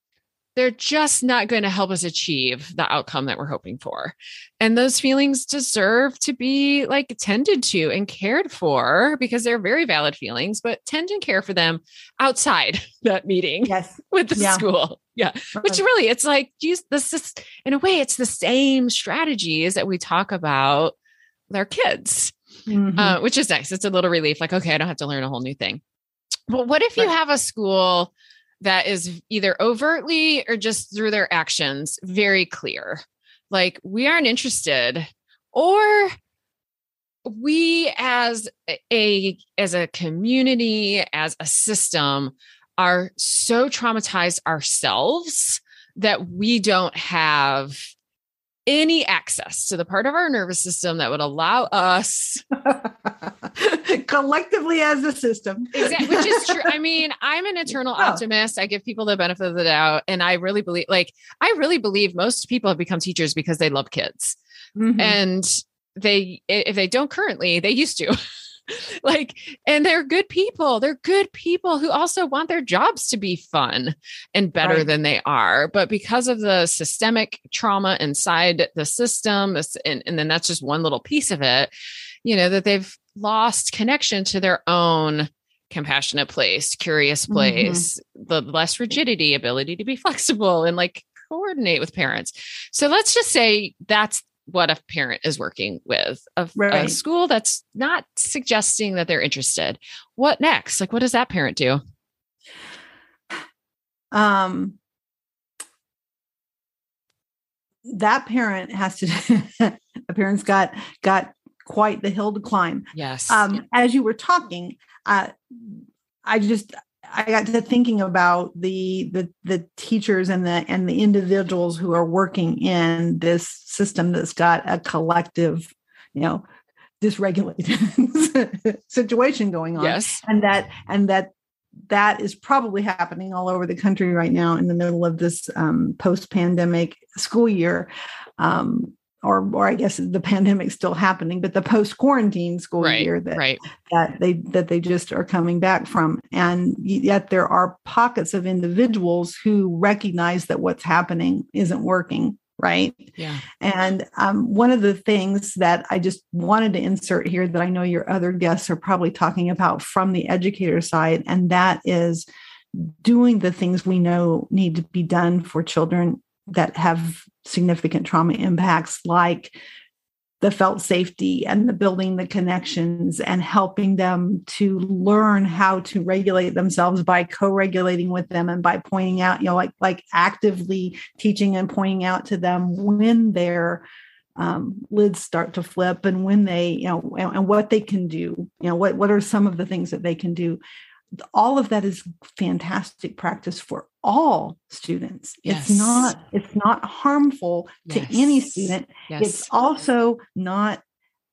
they're just not going to help us achieve the outcome that we're hoping for. And those feelings deserve to be like tended to and cared for, because they're very valid feelings, but tend and care for them outside that meeting yes. with the yeah. school. Yeah. Right. Which really, it's like, geez, this is, in a way, it's the same strategies that we talk about with our kids, mm-hmm. uh, which is nice. It's a little relief. Like, okay, I don't have to learn a whole new thing. But what if you right. have a school that is either overtly or just through their actions very clear, like we aren't interested, or we as a as a community, as a system, are so traumatized ourselves that we don't have any access to the part of our nervous system that would allow us collectively as a system. Exactly, which is true. I mean, I'm an eternal oh. optimist. I give people the benefit of the doubt. And I really believe, like, I really believe most people have become teachers because they love kids. Mm-hmm. And they, if they don't currently, they used to. Like, and they're good people. They're good people who also want their jobs to be fun and better right. than they are. But because of the systemic trauma inside the system, and, and then that's just one little piece of it, you know, that they've lost connection to their own compassionate place, curious place, mm-hmm. the less rigidity, ability to be flexible and like coordinate with parents. So let's just say that's what a parent is working with, a, right. a school that's not suggesting that they're interested. What next? Like, what does that parent do? Um, that parent has to, a parent's got, got quite the hill to climb. Yes. Um, yeah. As you were talking, uh, I just, I got to thinking about the, the, the teachers and the, and the individuals who are working in this system that's got a collective, you know, dysregulated situation going on. Yes. And that, and that, that is probably happening all over the country right now in the middle of this um, post-pandemic school year. Um, or, or I guess the pandemic's still happening, but the post-quarantine school right, year that, right. that they, that they just are coming back from. And yet there are pockets of individuals who recognize that what's happening isn't working. Right. Yeah. And um, one of the things that I just wanted to insert here that I know your other guests are probably talking about from the educator side, and that is doing the things we know need to be done for children that have significant trauma impacts, like the felt safety and the building the connections and helping them to learn how to regulate themselves by co-regulating with them and by pointing out, you know, like, like actively teaching and pointing out to them when their um, lids start to flip and when they, you know, and, and what they can do, you know, what, what are some of the things that they can do. All of that is fantastic practice for all students. Yes. It's not, it's not harmful yes. to any student. Yes. It's also not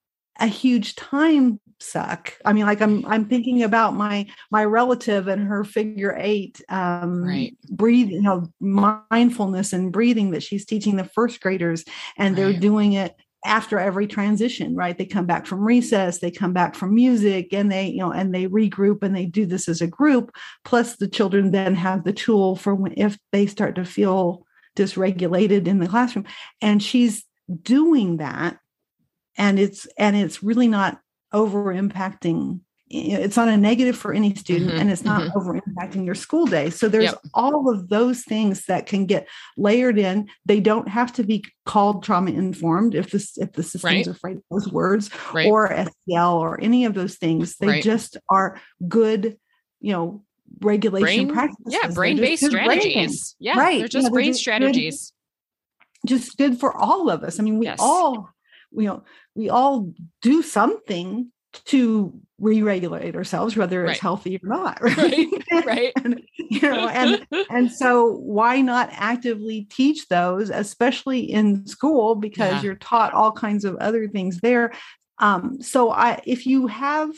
a huge time suck. I mean, like I'm, I'm thinking about my, my relative and her figure eight, um, right. breathing, you know, mindfulness and breathing that she's teaching the first graders, and right. they're doing it after every transition, right? They come back from recess, they come back from music, and they, you know, and they regroup and they do this as a group. Plus the children then have the tool for when, if they start to feel dysregulated in the classroom. And she's doing that. And it's, and it's really not over impacting. It's not a negative for any student, mm-hmm, and it's not mm-hmm. over impacting your school day. So there's yep. all of those things that can get layered in. They don't have to be called trauma informed if this, if the system's right. afraid of those words right. or S E L or any of those things. They right. just are good, you know, regulation brain, practices. Yeah. Brain-based strategies. Brain. Yeah. Right. They're just yeah, brain they're just strategies. Good, just good for all of us. I mean, we yes. all, you know, we all do something to re-regulate ourselves, whether it's right. healthy or not. Right. Right. right. and, you know, and, and so why not actively teach those, especially in school, because yeah. you're taught all kinds of other things there. Um, so I, if you have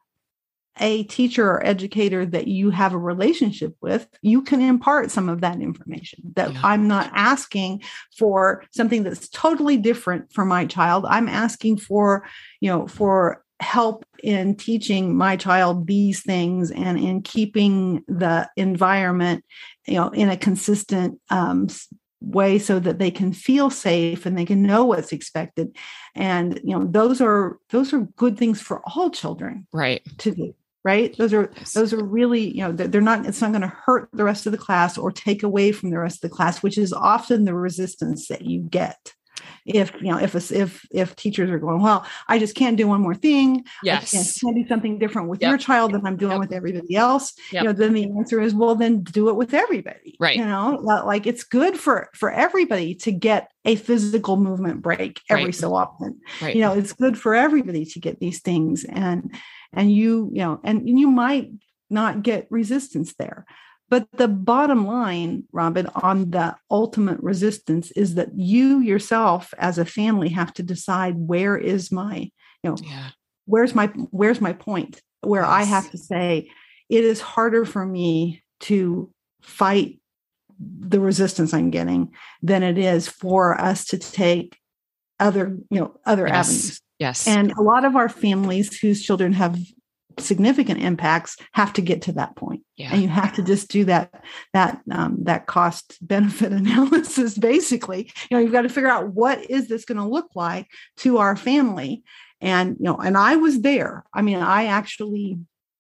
a teacher or educator that you have a relationship with, you can impart some of that information. That yeah. I'm not asking for something that's totally different for my child. I'm asking for, you know, for help in teaching my child these things and in keeping the environment, you know, in a consistent um, way so that they can feel safe and they can know what's expected. And, you know, those are, those are good things for all children right. to do. Right. Those are, Yes. those are really, you know, they're not, it's not going to hurt the rest of the class or take away from the rest of the class, which is often the resistance that you get. If, you know, if, a, if, if teachers are going, well, I just can't do one more thing. Yes. I can't, can't do something different with Yep. your child than I'm doing Yep. with everybody else. Yep. You know, then the answer is, well, then do it with everybody. Right. You know, like it's good for, for everybody to get a physical movement break every Right. so often. Right. You know, it's good for everybody to get these things. And, and you, you know, and you might not get resistance there. But the bottom line, Robin, on the ultimate resistance is that you yourself as a family have to decide where is my, you know, yeah. where's my, where's my point where Yes. I have to say, it is harder for me to fight the resistance I'm getting than it is for us to take other, you know, other Yes. avenues. Yes. And a lot of our families whose children have significant impacts have to get to that point. Yeah. And you have to just do that, that, um, that cost benefit analysis. Basically, you know, you've got to figure out what is this going to look like to our family. And, you know, and I was there. I mean, I actually,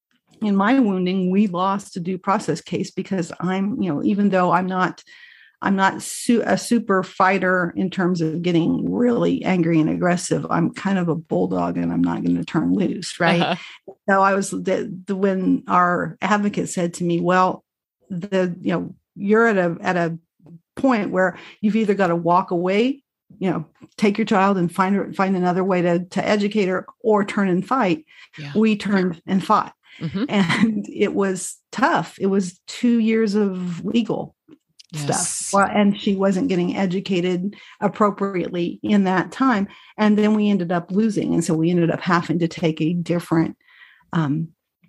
in my wounding, we lost a due process case because I'm, you know, even though I'm not, I'm not su- a super fighter in terms of getting really angry and aggressive. I'm kind of a bulldog and I'm not going to turn loose. Right. Uh-huh. So I was the, the, when our advocate said to me, well, the, you know, you're at a, at a point where you've either got to walk away, you know, take your child and find her, find another way to, to educate her or turn and fight. Yeah. We turned and fought. Mm-hmm. And it was tough. It was two years of legal Yes. stuff. Well, and she wasn't getting educated appropriately in that time. And then we ended up losing. And so we ended up having to take a different, um,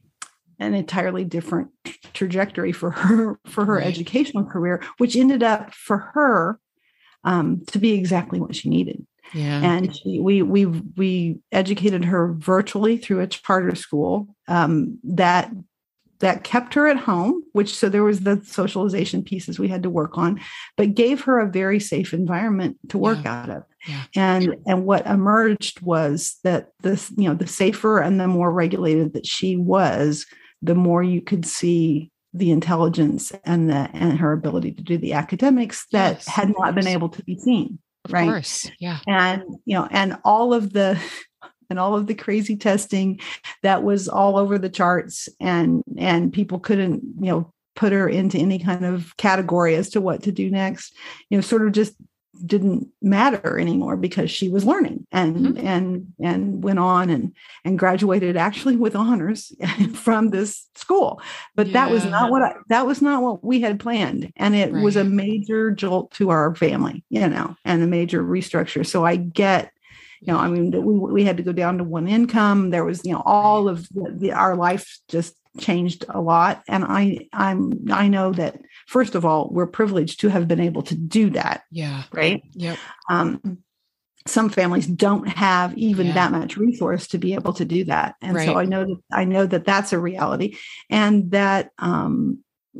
an entirely different trajectory for her, for her right. educational career, which ended up for her um, to be exactly what she needed. Yeah. And she, we, we, we educated her virtually through a charter school um, that that kept her at home, which so there was the socialization pieces we had to work on, but gave her a very safe environment to work yeah. out of. Yeah. And and what emerged was that this, you know, the safer and the more regulated that she was, the more you could see the intelligence and the and her ability to do the academics that yes, had not been able to be seen. Of right. course. Yeah. And, you know, and all of the and all of the crazy testing that was all over the charts and, and people couldn't, you know, put her into any kind of category as to what to do next, you know, sort of just didn't matter anymore because she was learning and, mm-hmm. and, and went on and, and graduated actually with honors from this school. But yeah. that was not what I, that was not what we had planned. And it right. was a major jolt to our family, you know, and a major restructure. So I get, you know, I mean, we, we had to go down to one income. There was, you know, all of the, the, our life just changed a lot. And I, I'm, I know that first of all, we're privileged to have been able to do that. Yeah. Right. Yep. Um, some families don't have even yeah. that much resource to be able to do that. And right. so I know that, I know that that's a reality and that, um,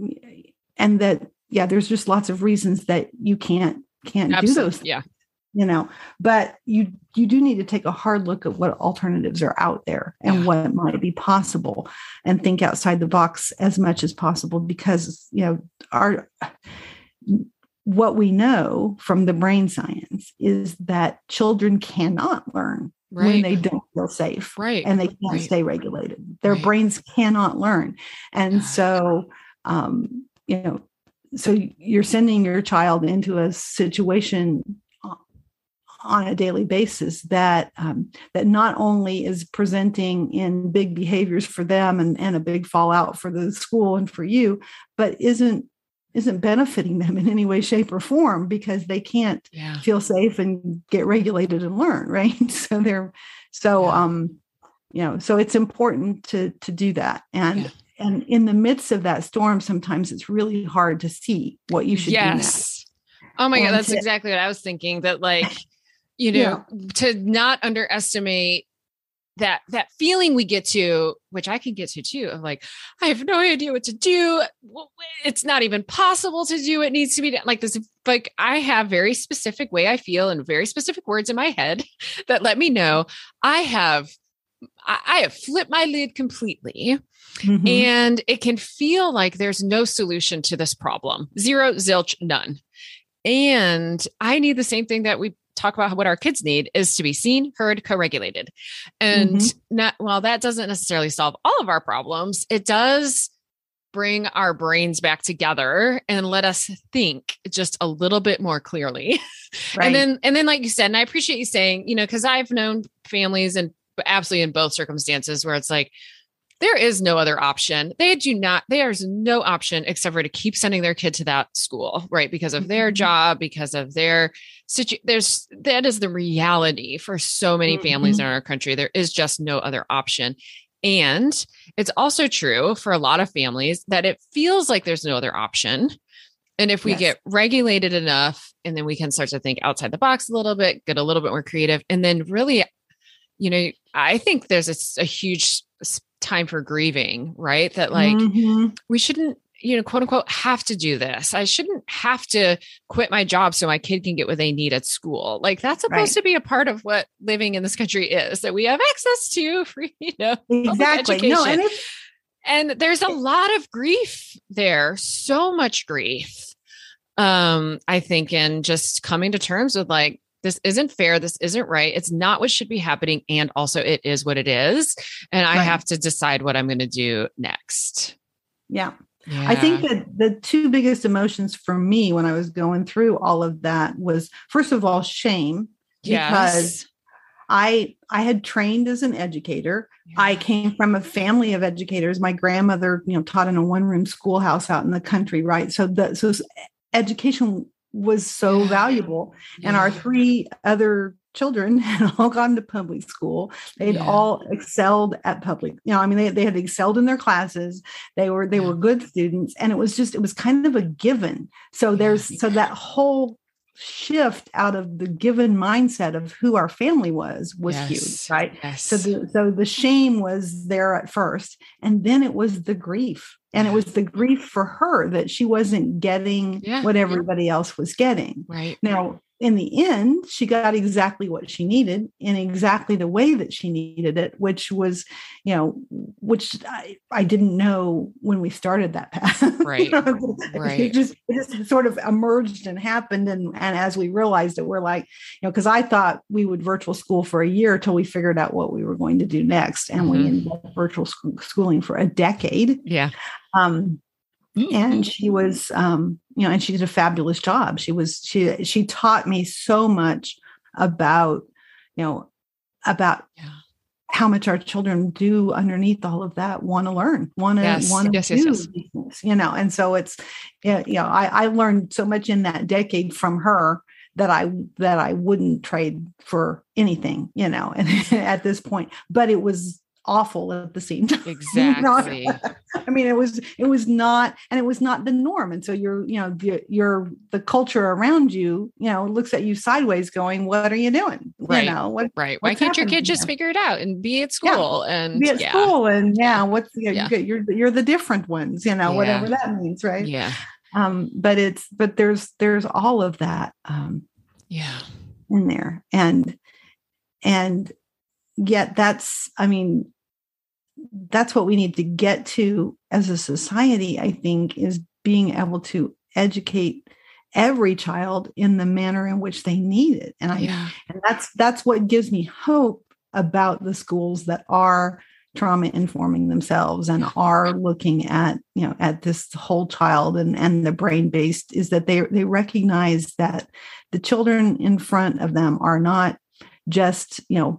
and that, yeah, there's just lots of reasons that you can't, can't Absolutely. do those things. Yeah. You know, but you you do need to take a hard look at what alternatives are out there and yeah. what might be possible and think outside the box as much as possible because, you know, our what we know from the brain science is that children cannot learn right. when they don't feel safe right. and they can't right. stay regulated. Their right. brains cannot learn. And so, um, you know, so you're sending your child into a situation on a daily basis that um, that not only is presenting in big behaviors for them and, and a big fallout for the school and for you, but isn't isn't benefiting them in any way, shape, or form because they can't yeah. feel safe and get regulated and learn, right? So they're so yeah. um, you know, so it's important to to do that. And yeah. and in the midst of that storm, sometimes it's really hard to see what you should yes. do next. Oh my and God, that's to, exactly what I was thinking. That like. You know, yeah. to not underestimate that, that feeling we get to, which I can get to too, of like, I have no idea what to do. It's not even possible to do. It needs to be done. Like this, like I have very specific way I feel and very specific words in my head that let me know I have, I have flipped my lid completely. Mm-hmm. And it can feel like there's no solution to this problem. Zero, zilch, none. And I need the same thing that we talk about what our kids need is to be seen, heard, co-regulated. And mm-hmm. not, while that doesn't necessarily solve all of our problems, it does bring our brains back together and let us think just a little bit more clearly. Right. And then, and then, like you said, and I appreciate you saying, you know, cause I've known families and absolutely in both circumstances where it's like, there is no other option. They do not, there's no option except for to keep sending their kid to that school, right? Because of their job, because of their situation. There's, that is the reality for so many mm-hmm. families in our country. There is just no other option. And it's also true for a lot of families that it feels like there's no other option. And if we yes. get regulated enough, and then we can start to think outside the box a little bit, get a little bit more creative. And then really, you know, I think there's a, a huge time for grieving, right? That like, mm-hmm. we shouldn't, you know, quote unquote, have to do this. I shouldn't have to quit my job so my kid can get what they need at school. Like that's supposed right. to be a part of what living in this country is, that we have access to free, you know, exactly. education. No, and, and there's a lot of grief there, so much grief. Um, I think, in just coming to terms with like, this isn't fair. This isn't right. It's not what should be happening. And also it is what it is. And I right. have to decide what I'm going to do next. Yeah. yeah. I think that the two biggest emotions for me when I was going through all of that was, first of all, shame. Yes. Because I, I had trained as an educator. Yeah. I came from a family of educators. My grandmother, you know, taught in a one room schoolhouse out in the country. Right. So the, so education was so yeah. valuable. Yeah. And our three other children had all gone to public school. They'd yeah. all excelled at public, you know, I mean, they, they had excelled in their classes. They were, they yeah. were good students. And it was just, it was kind of a given. So there's, yeah. so that whole shift out of the given mindset of who our family was, was yes. huge, right? Yes. So the, so the shame was there at first, and then it was the grief. And it was the grief for her that she wasn't getting yeah. what everybody else was getting. Right. Now, in the end, she got exactly what she needed in exactly the way that she needed it, which was, you know, which I, I didn't know when we started that path. Right. you know, right. It just, it just sort of emerged and happened. And, and as we realized it, we're like, you know, because I thought we would virtual school for a year till we figured out what we were going to do next. And mm-hmm. we ended up virtual sc- schooling for a decade. Yeah. Um, And she was, um, you know, and she did a fabulous job. She was, she, she taught me so much about, you know, about yeah. how much our children do underneath all of that want to learn, want to, yes. want to yes, do yes, yes. these things, you know? And so it's, you know, I, I learned so much in that decade from her that I, that I wouldn't trade for anything, you know, and at this point, but it was awful at the same time. Exactly. You know? I mean, it was, it was not, and it was not the norm. And so you're, you know, you're, the culture around you, you know, looks at you sideways going, what are you doing? Right. You know, what, right. Why can't your kid just here? figure it out and be at school yeah. and be at yeah. school and yeah, what's, you know, yeah. you're, you're the different ones, you know, yeah. whatever that means. Right. Yeah. Um, but it's, but there's, there's all of that, um, yeah, in there. And, and yet that's, I mean, that's what we need to get to as a society, I think, is being able to educate every child in the manner in which they need it. And I, yeah. and that's, that's what gives me hope about the schools that are trauma informing themselves and are looking at, you know, at this whole child and, and the brain based, is that they, they recognize that the children in front of them are not just, you know,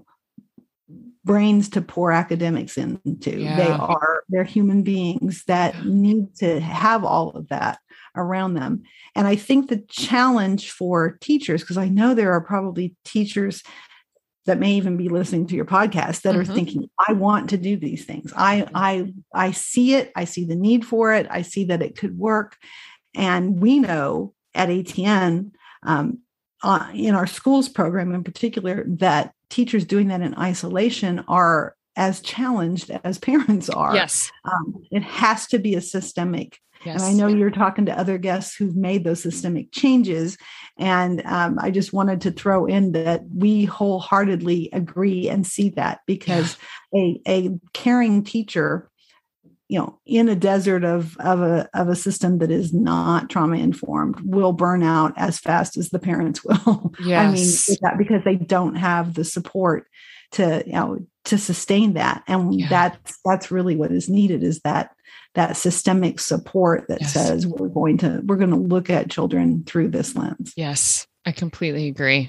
brains to pour academics into. Yeah. They are, they're human beings that yeah. need to have all of that around them. And I think the challenge for teachers, because I know there are probably teachers that may even be listening to your podcast that mm-hmm. are thinking, I want to do these things. I, I, I see it. I see the need for it. I see that it could work. And we know at A T N, um, Uh, in our schools program in particular, that teachers doing that in isolation are as challenged as parents are. Yes. Um, it has to be a systemic. Yes. And I know you're talking to other guests who've made those systemic changes. And um, I just wanted to throw in that we wholeheartedly agree and see that, because yeah. a, a caring teacher, you know, in a desert of, of a, of a system that is not trauma informed will burn out as fast as the parents will. Yes. I mean, that, because they don't have the support to, you know, to sustain that. And yeah. that's, that's really what is needed, is that, that systemic support that yes. says we're going to, we're going to look at children through this lens. Yes, I completely agree.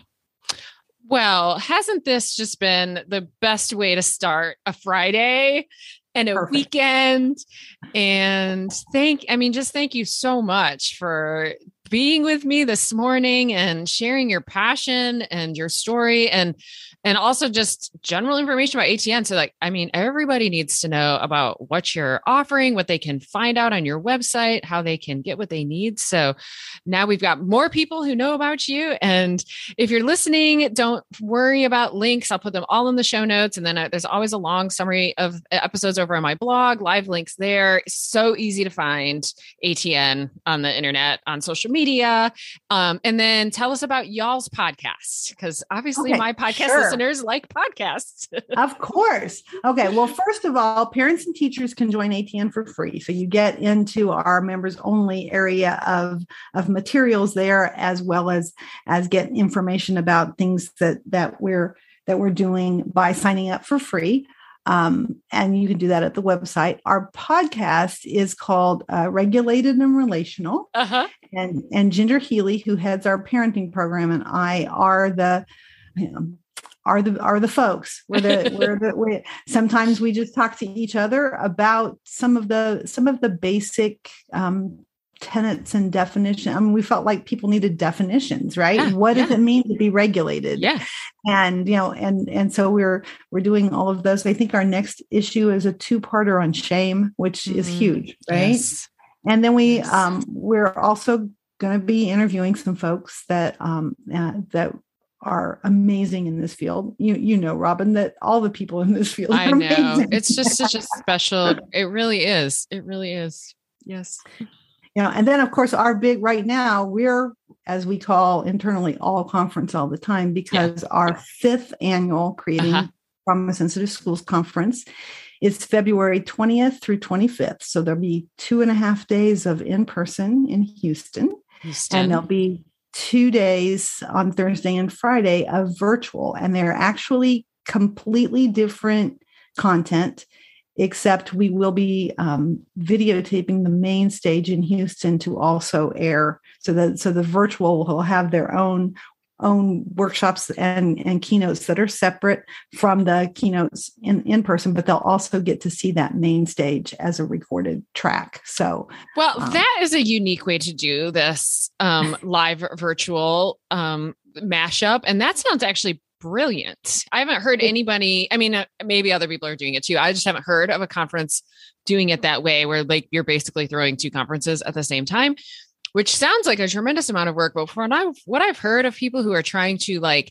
Well, hasn't this just been the best way to start a Friday and a Perfect. Weekend? And thank, I mean, just thank you so much for being with me this morning and sharing your passion and your story, and and also just general information about A T N. So like, I mean, everybody needs to know about what you're offering, what they can find out on your website, how they can get what they need. So now we've got more people who know about you. And if you're listening, don't worry about links. I'll put them all in the show notes. And then uh, there's always a long summary of episodes over on my blog, live links there. It's so easy to find A T N on the internet, on social media. Um, and then tell us about y'all's podcast, because obviously okay, my podcast sure. listeners like podcasts. Of course. Okay. Well, first of all, parents and teachers can join A T N for free. So you get into our members only area of, of materials there, as well as, as get information about things that, that we're, that we're doing by signing up for free. Um, and you can do that at the website. Our podcast is called uh, Regulated and Relational. Uh-huh. And, and Ginger Healy, who heads our parenting program, and I are the, you know, are the, are the folks. We're the, we're the, we sometimes we just talk to each other about some of the, some of the basic, um, tenets and definition. I mean, we felt like people needed definitions, right? Yeah, what yeah. does it mean to be regulated? Yeah. And, you know, and, and so we're, we're doing all of those. I think our next issue is a two-parter on shame, which mm-hmm. is huge, right? Yes. And then we, yes. um, we're also going to be interviewing some folks that, um, uh, that are amazing in this field. You, you know, Robin, that all the people in this field I are know. amazing. It's just such a special, it really is. It really is. Yes. You know, and then of course our big right now, we're, as we call internally, all conference all the time, because yeah. our fifth annual Creating uh-huh. Trauma Sensitive Schools Conference is February twentieth through twenty-fifth. So there'll be two and a half days of in-person in Houston, Houston. And there'll be two days on Thursday and Friday of virtual. And they're actually completely different content, except we will be um, videotaping the main stage in Houston to also air. So that so the virtual will have their own own workshops and, and keynotes that are separate from the keynotes in, in person, but they'll also get to see that main stage as a recorded track. So, well, um, that is a unique way to do this um, live virtual um, mashup. And that sounds actually brilliant. I haven't heard anybody, I mean, uh, maybe other people are doing it too. I just haven't heard of a conference doing it that way, where like you're basically throwing two conferences at the same time, which sounds like a tremendous amount of work. But from what I've, what I've heard of people who are trying to like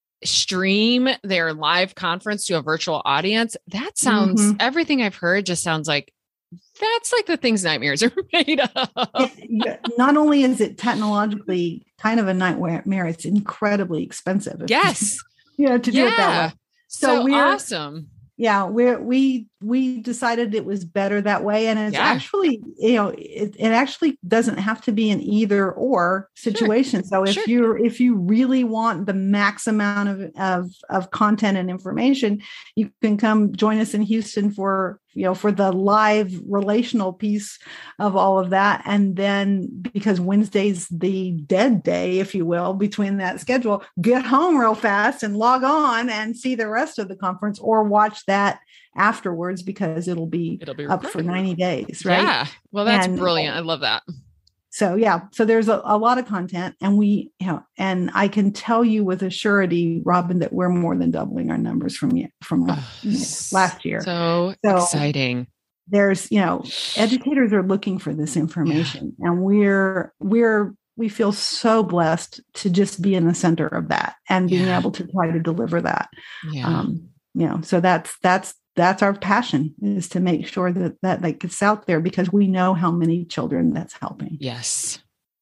stream their live conference to a virtual audience, that sounds, mm-hmm. everything I've heard just sounds like that's like the things nightmares are made of. It, not only is it technologically kind of a nightmare, it's incredibly expensive. Yes. Yeah, to do yeah. it that way. So, so we're awesome. Yeah, we we we decided it was better that way, and it's yeah. actually, you know, it, it actually doesn't have to be an either or situation. Sure. So if sure. you're if you really want the max amount of, of of content and information, you can come join us in Houston for you know for the live relational piece of all of that, and then because Wednesday's the dead day, if you will, between that schedule, get home real fast and log on and see the rest of the conference, or watch that afterwards, because it'll be, it'll be up for ninety days, right? Yeah. Well, that's and, brilliant. I love that. So yeah, so there's a, a lot of content, and we, you know, and I can tell you with a surety, Robin, that we're more than doubling our numbers from from oh, last year. So, so exciting. There's, you know, educators are looking for this information, yeah. and we're we're we feel so blessed to just be in the center of that and being Yeah. able to try to deliver that. Yeah. Um, you know, so that's, that's, that's our passion, is to make sure that that, that gets out there, because we know how many children that's helping. Yes.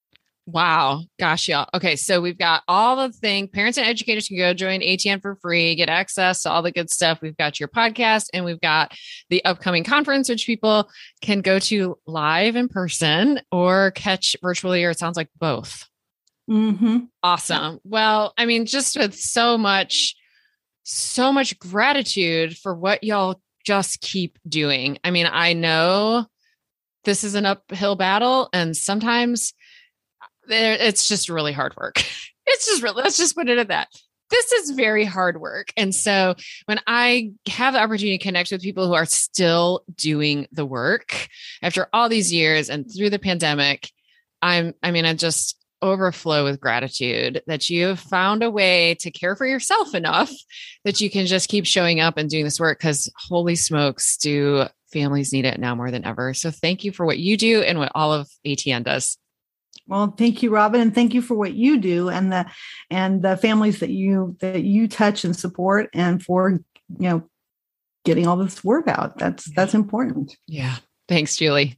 Wow. Gosh, y'all. Okay. So we've got all the things. Parents and educators can go join A T N for free, get access to all the good stuff. We've got your podcast, and we've got the upcoming conference, which people can go to live in person or catch virtually, or it sounds like both. Mm-hmm. Awesome. Well, I mean, just with so much, so much gratitude for what y'all just keep doing. I mean, I know this is an uphill battle, and sometimes there, it's just really hard work. It's just really, let's just put it at that. This is very hard work. And so when I have the opportunity to connect with people who are still doing the work after all these years and through the pandemic, I'm, I mean, I just overflow with gratitude that you have found a way to care for yourself enough that you can just keep showing up and doing this work, because holy smokes, do families need it now more than ever. So thank you for what you do and what all of A T N does. Well, thank you, Robin, and thank you for what you do, and the and the families that you that you touch and support, and for, you know, getting all this word out. That's that's important. Yeah. Thanks, Julie.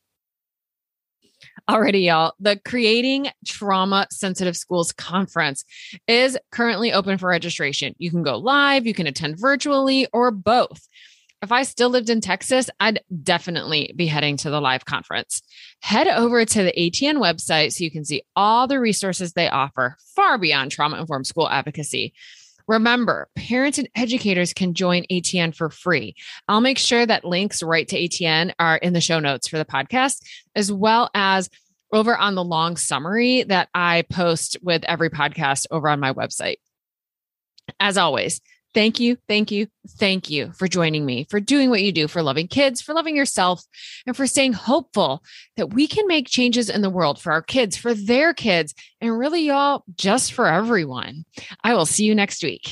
Alrighty, y'all. The Creating Trauma Sensitive Schools Conference is currently open for registration. You can go live, you can attend virtually, or both. If I still lived in Texas, I'd definitely be heading to the live conference. Head over to the A T N website so you can see all the resources they offer, far beyond trauma-informed school advocacy. Remember, parents and educators can join A T N for free. I'll make sure that links right to A T N are in the show notes for the podcast, as well as over on the long summary that I post with every podcast over on my website. As always, thank you, thank you, thank you for joining me, for doing what you do, for loving kids, for loving yourself, and for staying hopeful that we can make changes in the world for our kids, for their kids, and really, y'all, just for everyone. I will see you next week.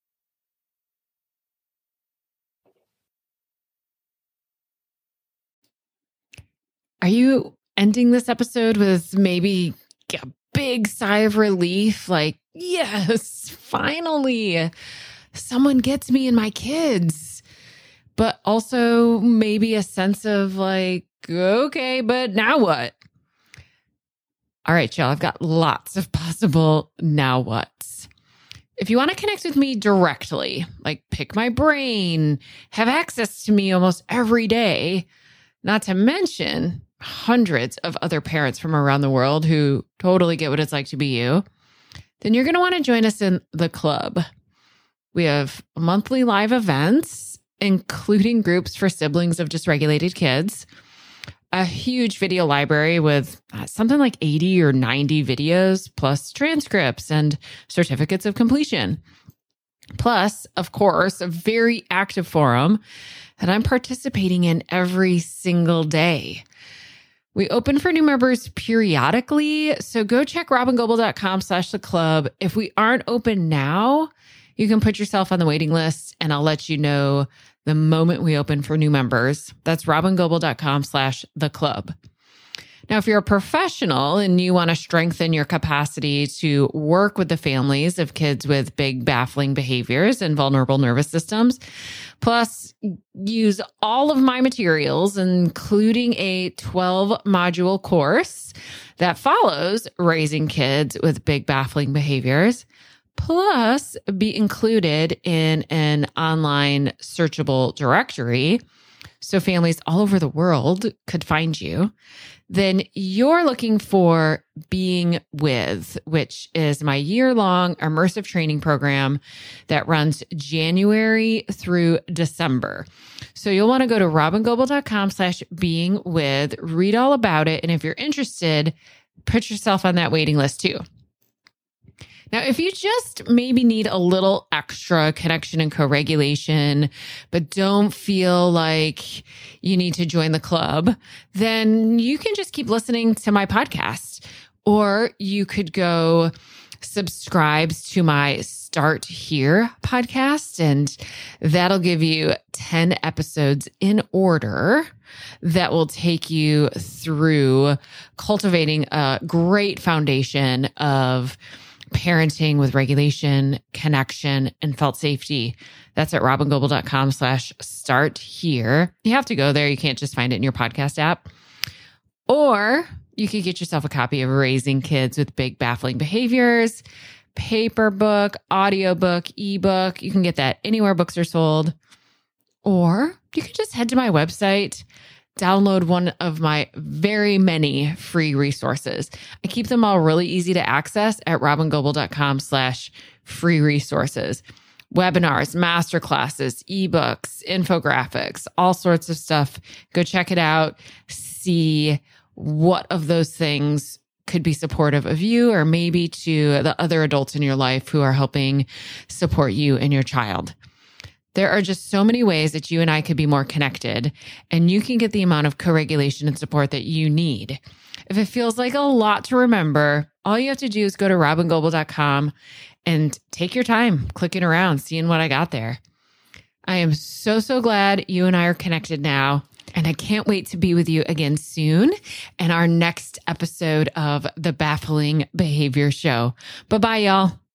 Are you ending this episode with maybe a big sigh of relief? Like, yes, finally, someone gets me and my kids. But also maybe a sense of like, okay, but now what? All right, y'all, I've got lots of possible now whats. If you want to connect with me directly, like pick my brain, have access to me almost every day, not to mention hundreds of other parents from around the world who totally get what it's like to be you, then you're going to want to join us in the club. We have monthly live events, including groups for siblings of dysregulated kids, a huge video library with something like eighty or ninety videos, plus transcripts and certificates of completion. Plus, of course, a very active forum that I'm participating in every single day. We open for new members periodically, so go check robingoble.com slash the club. If we aren't open now, you can put yourself on the waiting list, and I'll let you know the moment we open for new members. That's robingoble.com slash the club. Now, if you're a professional and you want to strengthen your capacity to work with the families of kids with big, baffling behaviors and vulnerable nervous systems, plus use all of my materials, including a twelve module course that follows raising kids with big, baffling behaviors, plus be included in an online searchable directory so families all over the world could find you, then you're looking for Being With, which is my year-long immersive training program that runs January through December. So you'll want to go to robingoble.com slash being with, read all about it. And if you're interested, put yourself on that waiting list too. Now, if you just maybe need a little extra connection and co-regulation, but don't feel like you need to join the club, then you can just keep listening to my podcast. Or you could go subscribes to my Start Here podcast, and that'll give you ten episodes in order that will take you through cultivating a great foundation of parenting with regulation, connection, and felt safety. That's at robingoble.com slash start here. You have to go there. You can't just find it in your podcast app. Or you could get yourself a copy of Raising Kids with Big Baffling Behaviors, paper book, audiobook, ebook. You can get that anywhere books are sold. Or you can just head to my website, download one of my very many free resources. I keep them all really easy to access at robingoble.com slash free resources. Webinars, masterclasses, ebooks, infographics, all sorts of stuff. Go check it out. See what of those things could be supportive of you, or maybe to the other adults in your life who are helping support you and your child. There are just so many ways that you and I could be more connected, and you can get the amount of co-regulation and support that you need. If it feels like a lot to remember, all you have to do is go to robingoble dot com and take your time clicking around, seeing what I got there. I am so, so glad you and I are connected now, and I can't wait to be with you again soon in our next episode of the Baffling Behavior Show. Bye-bye, y'all.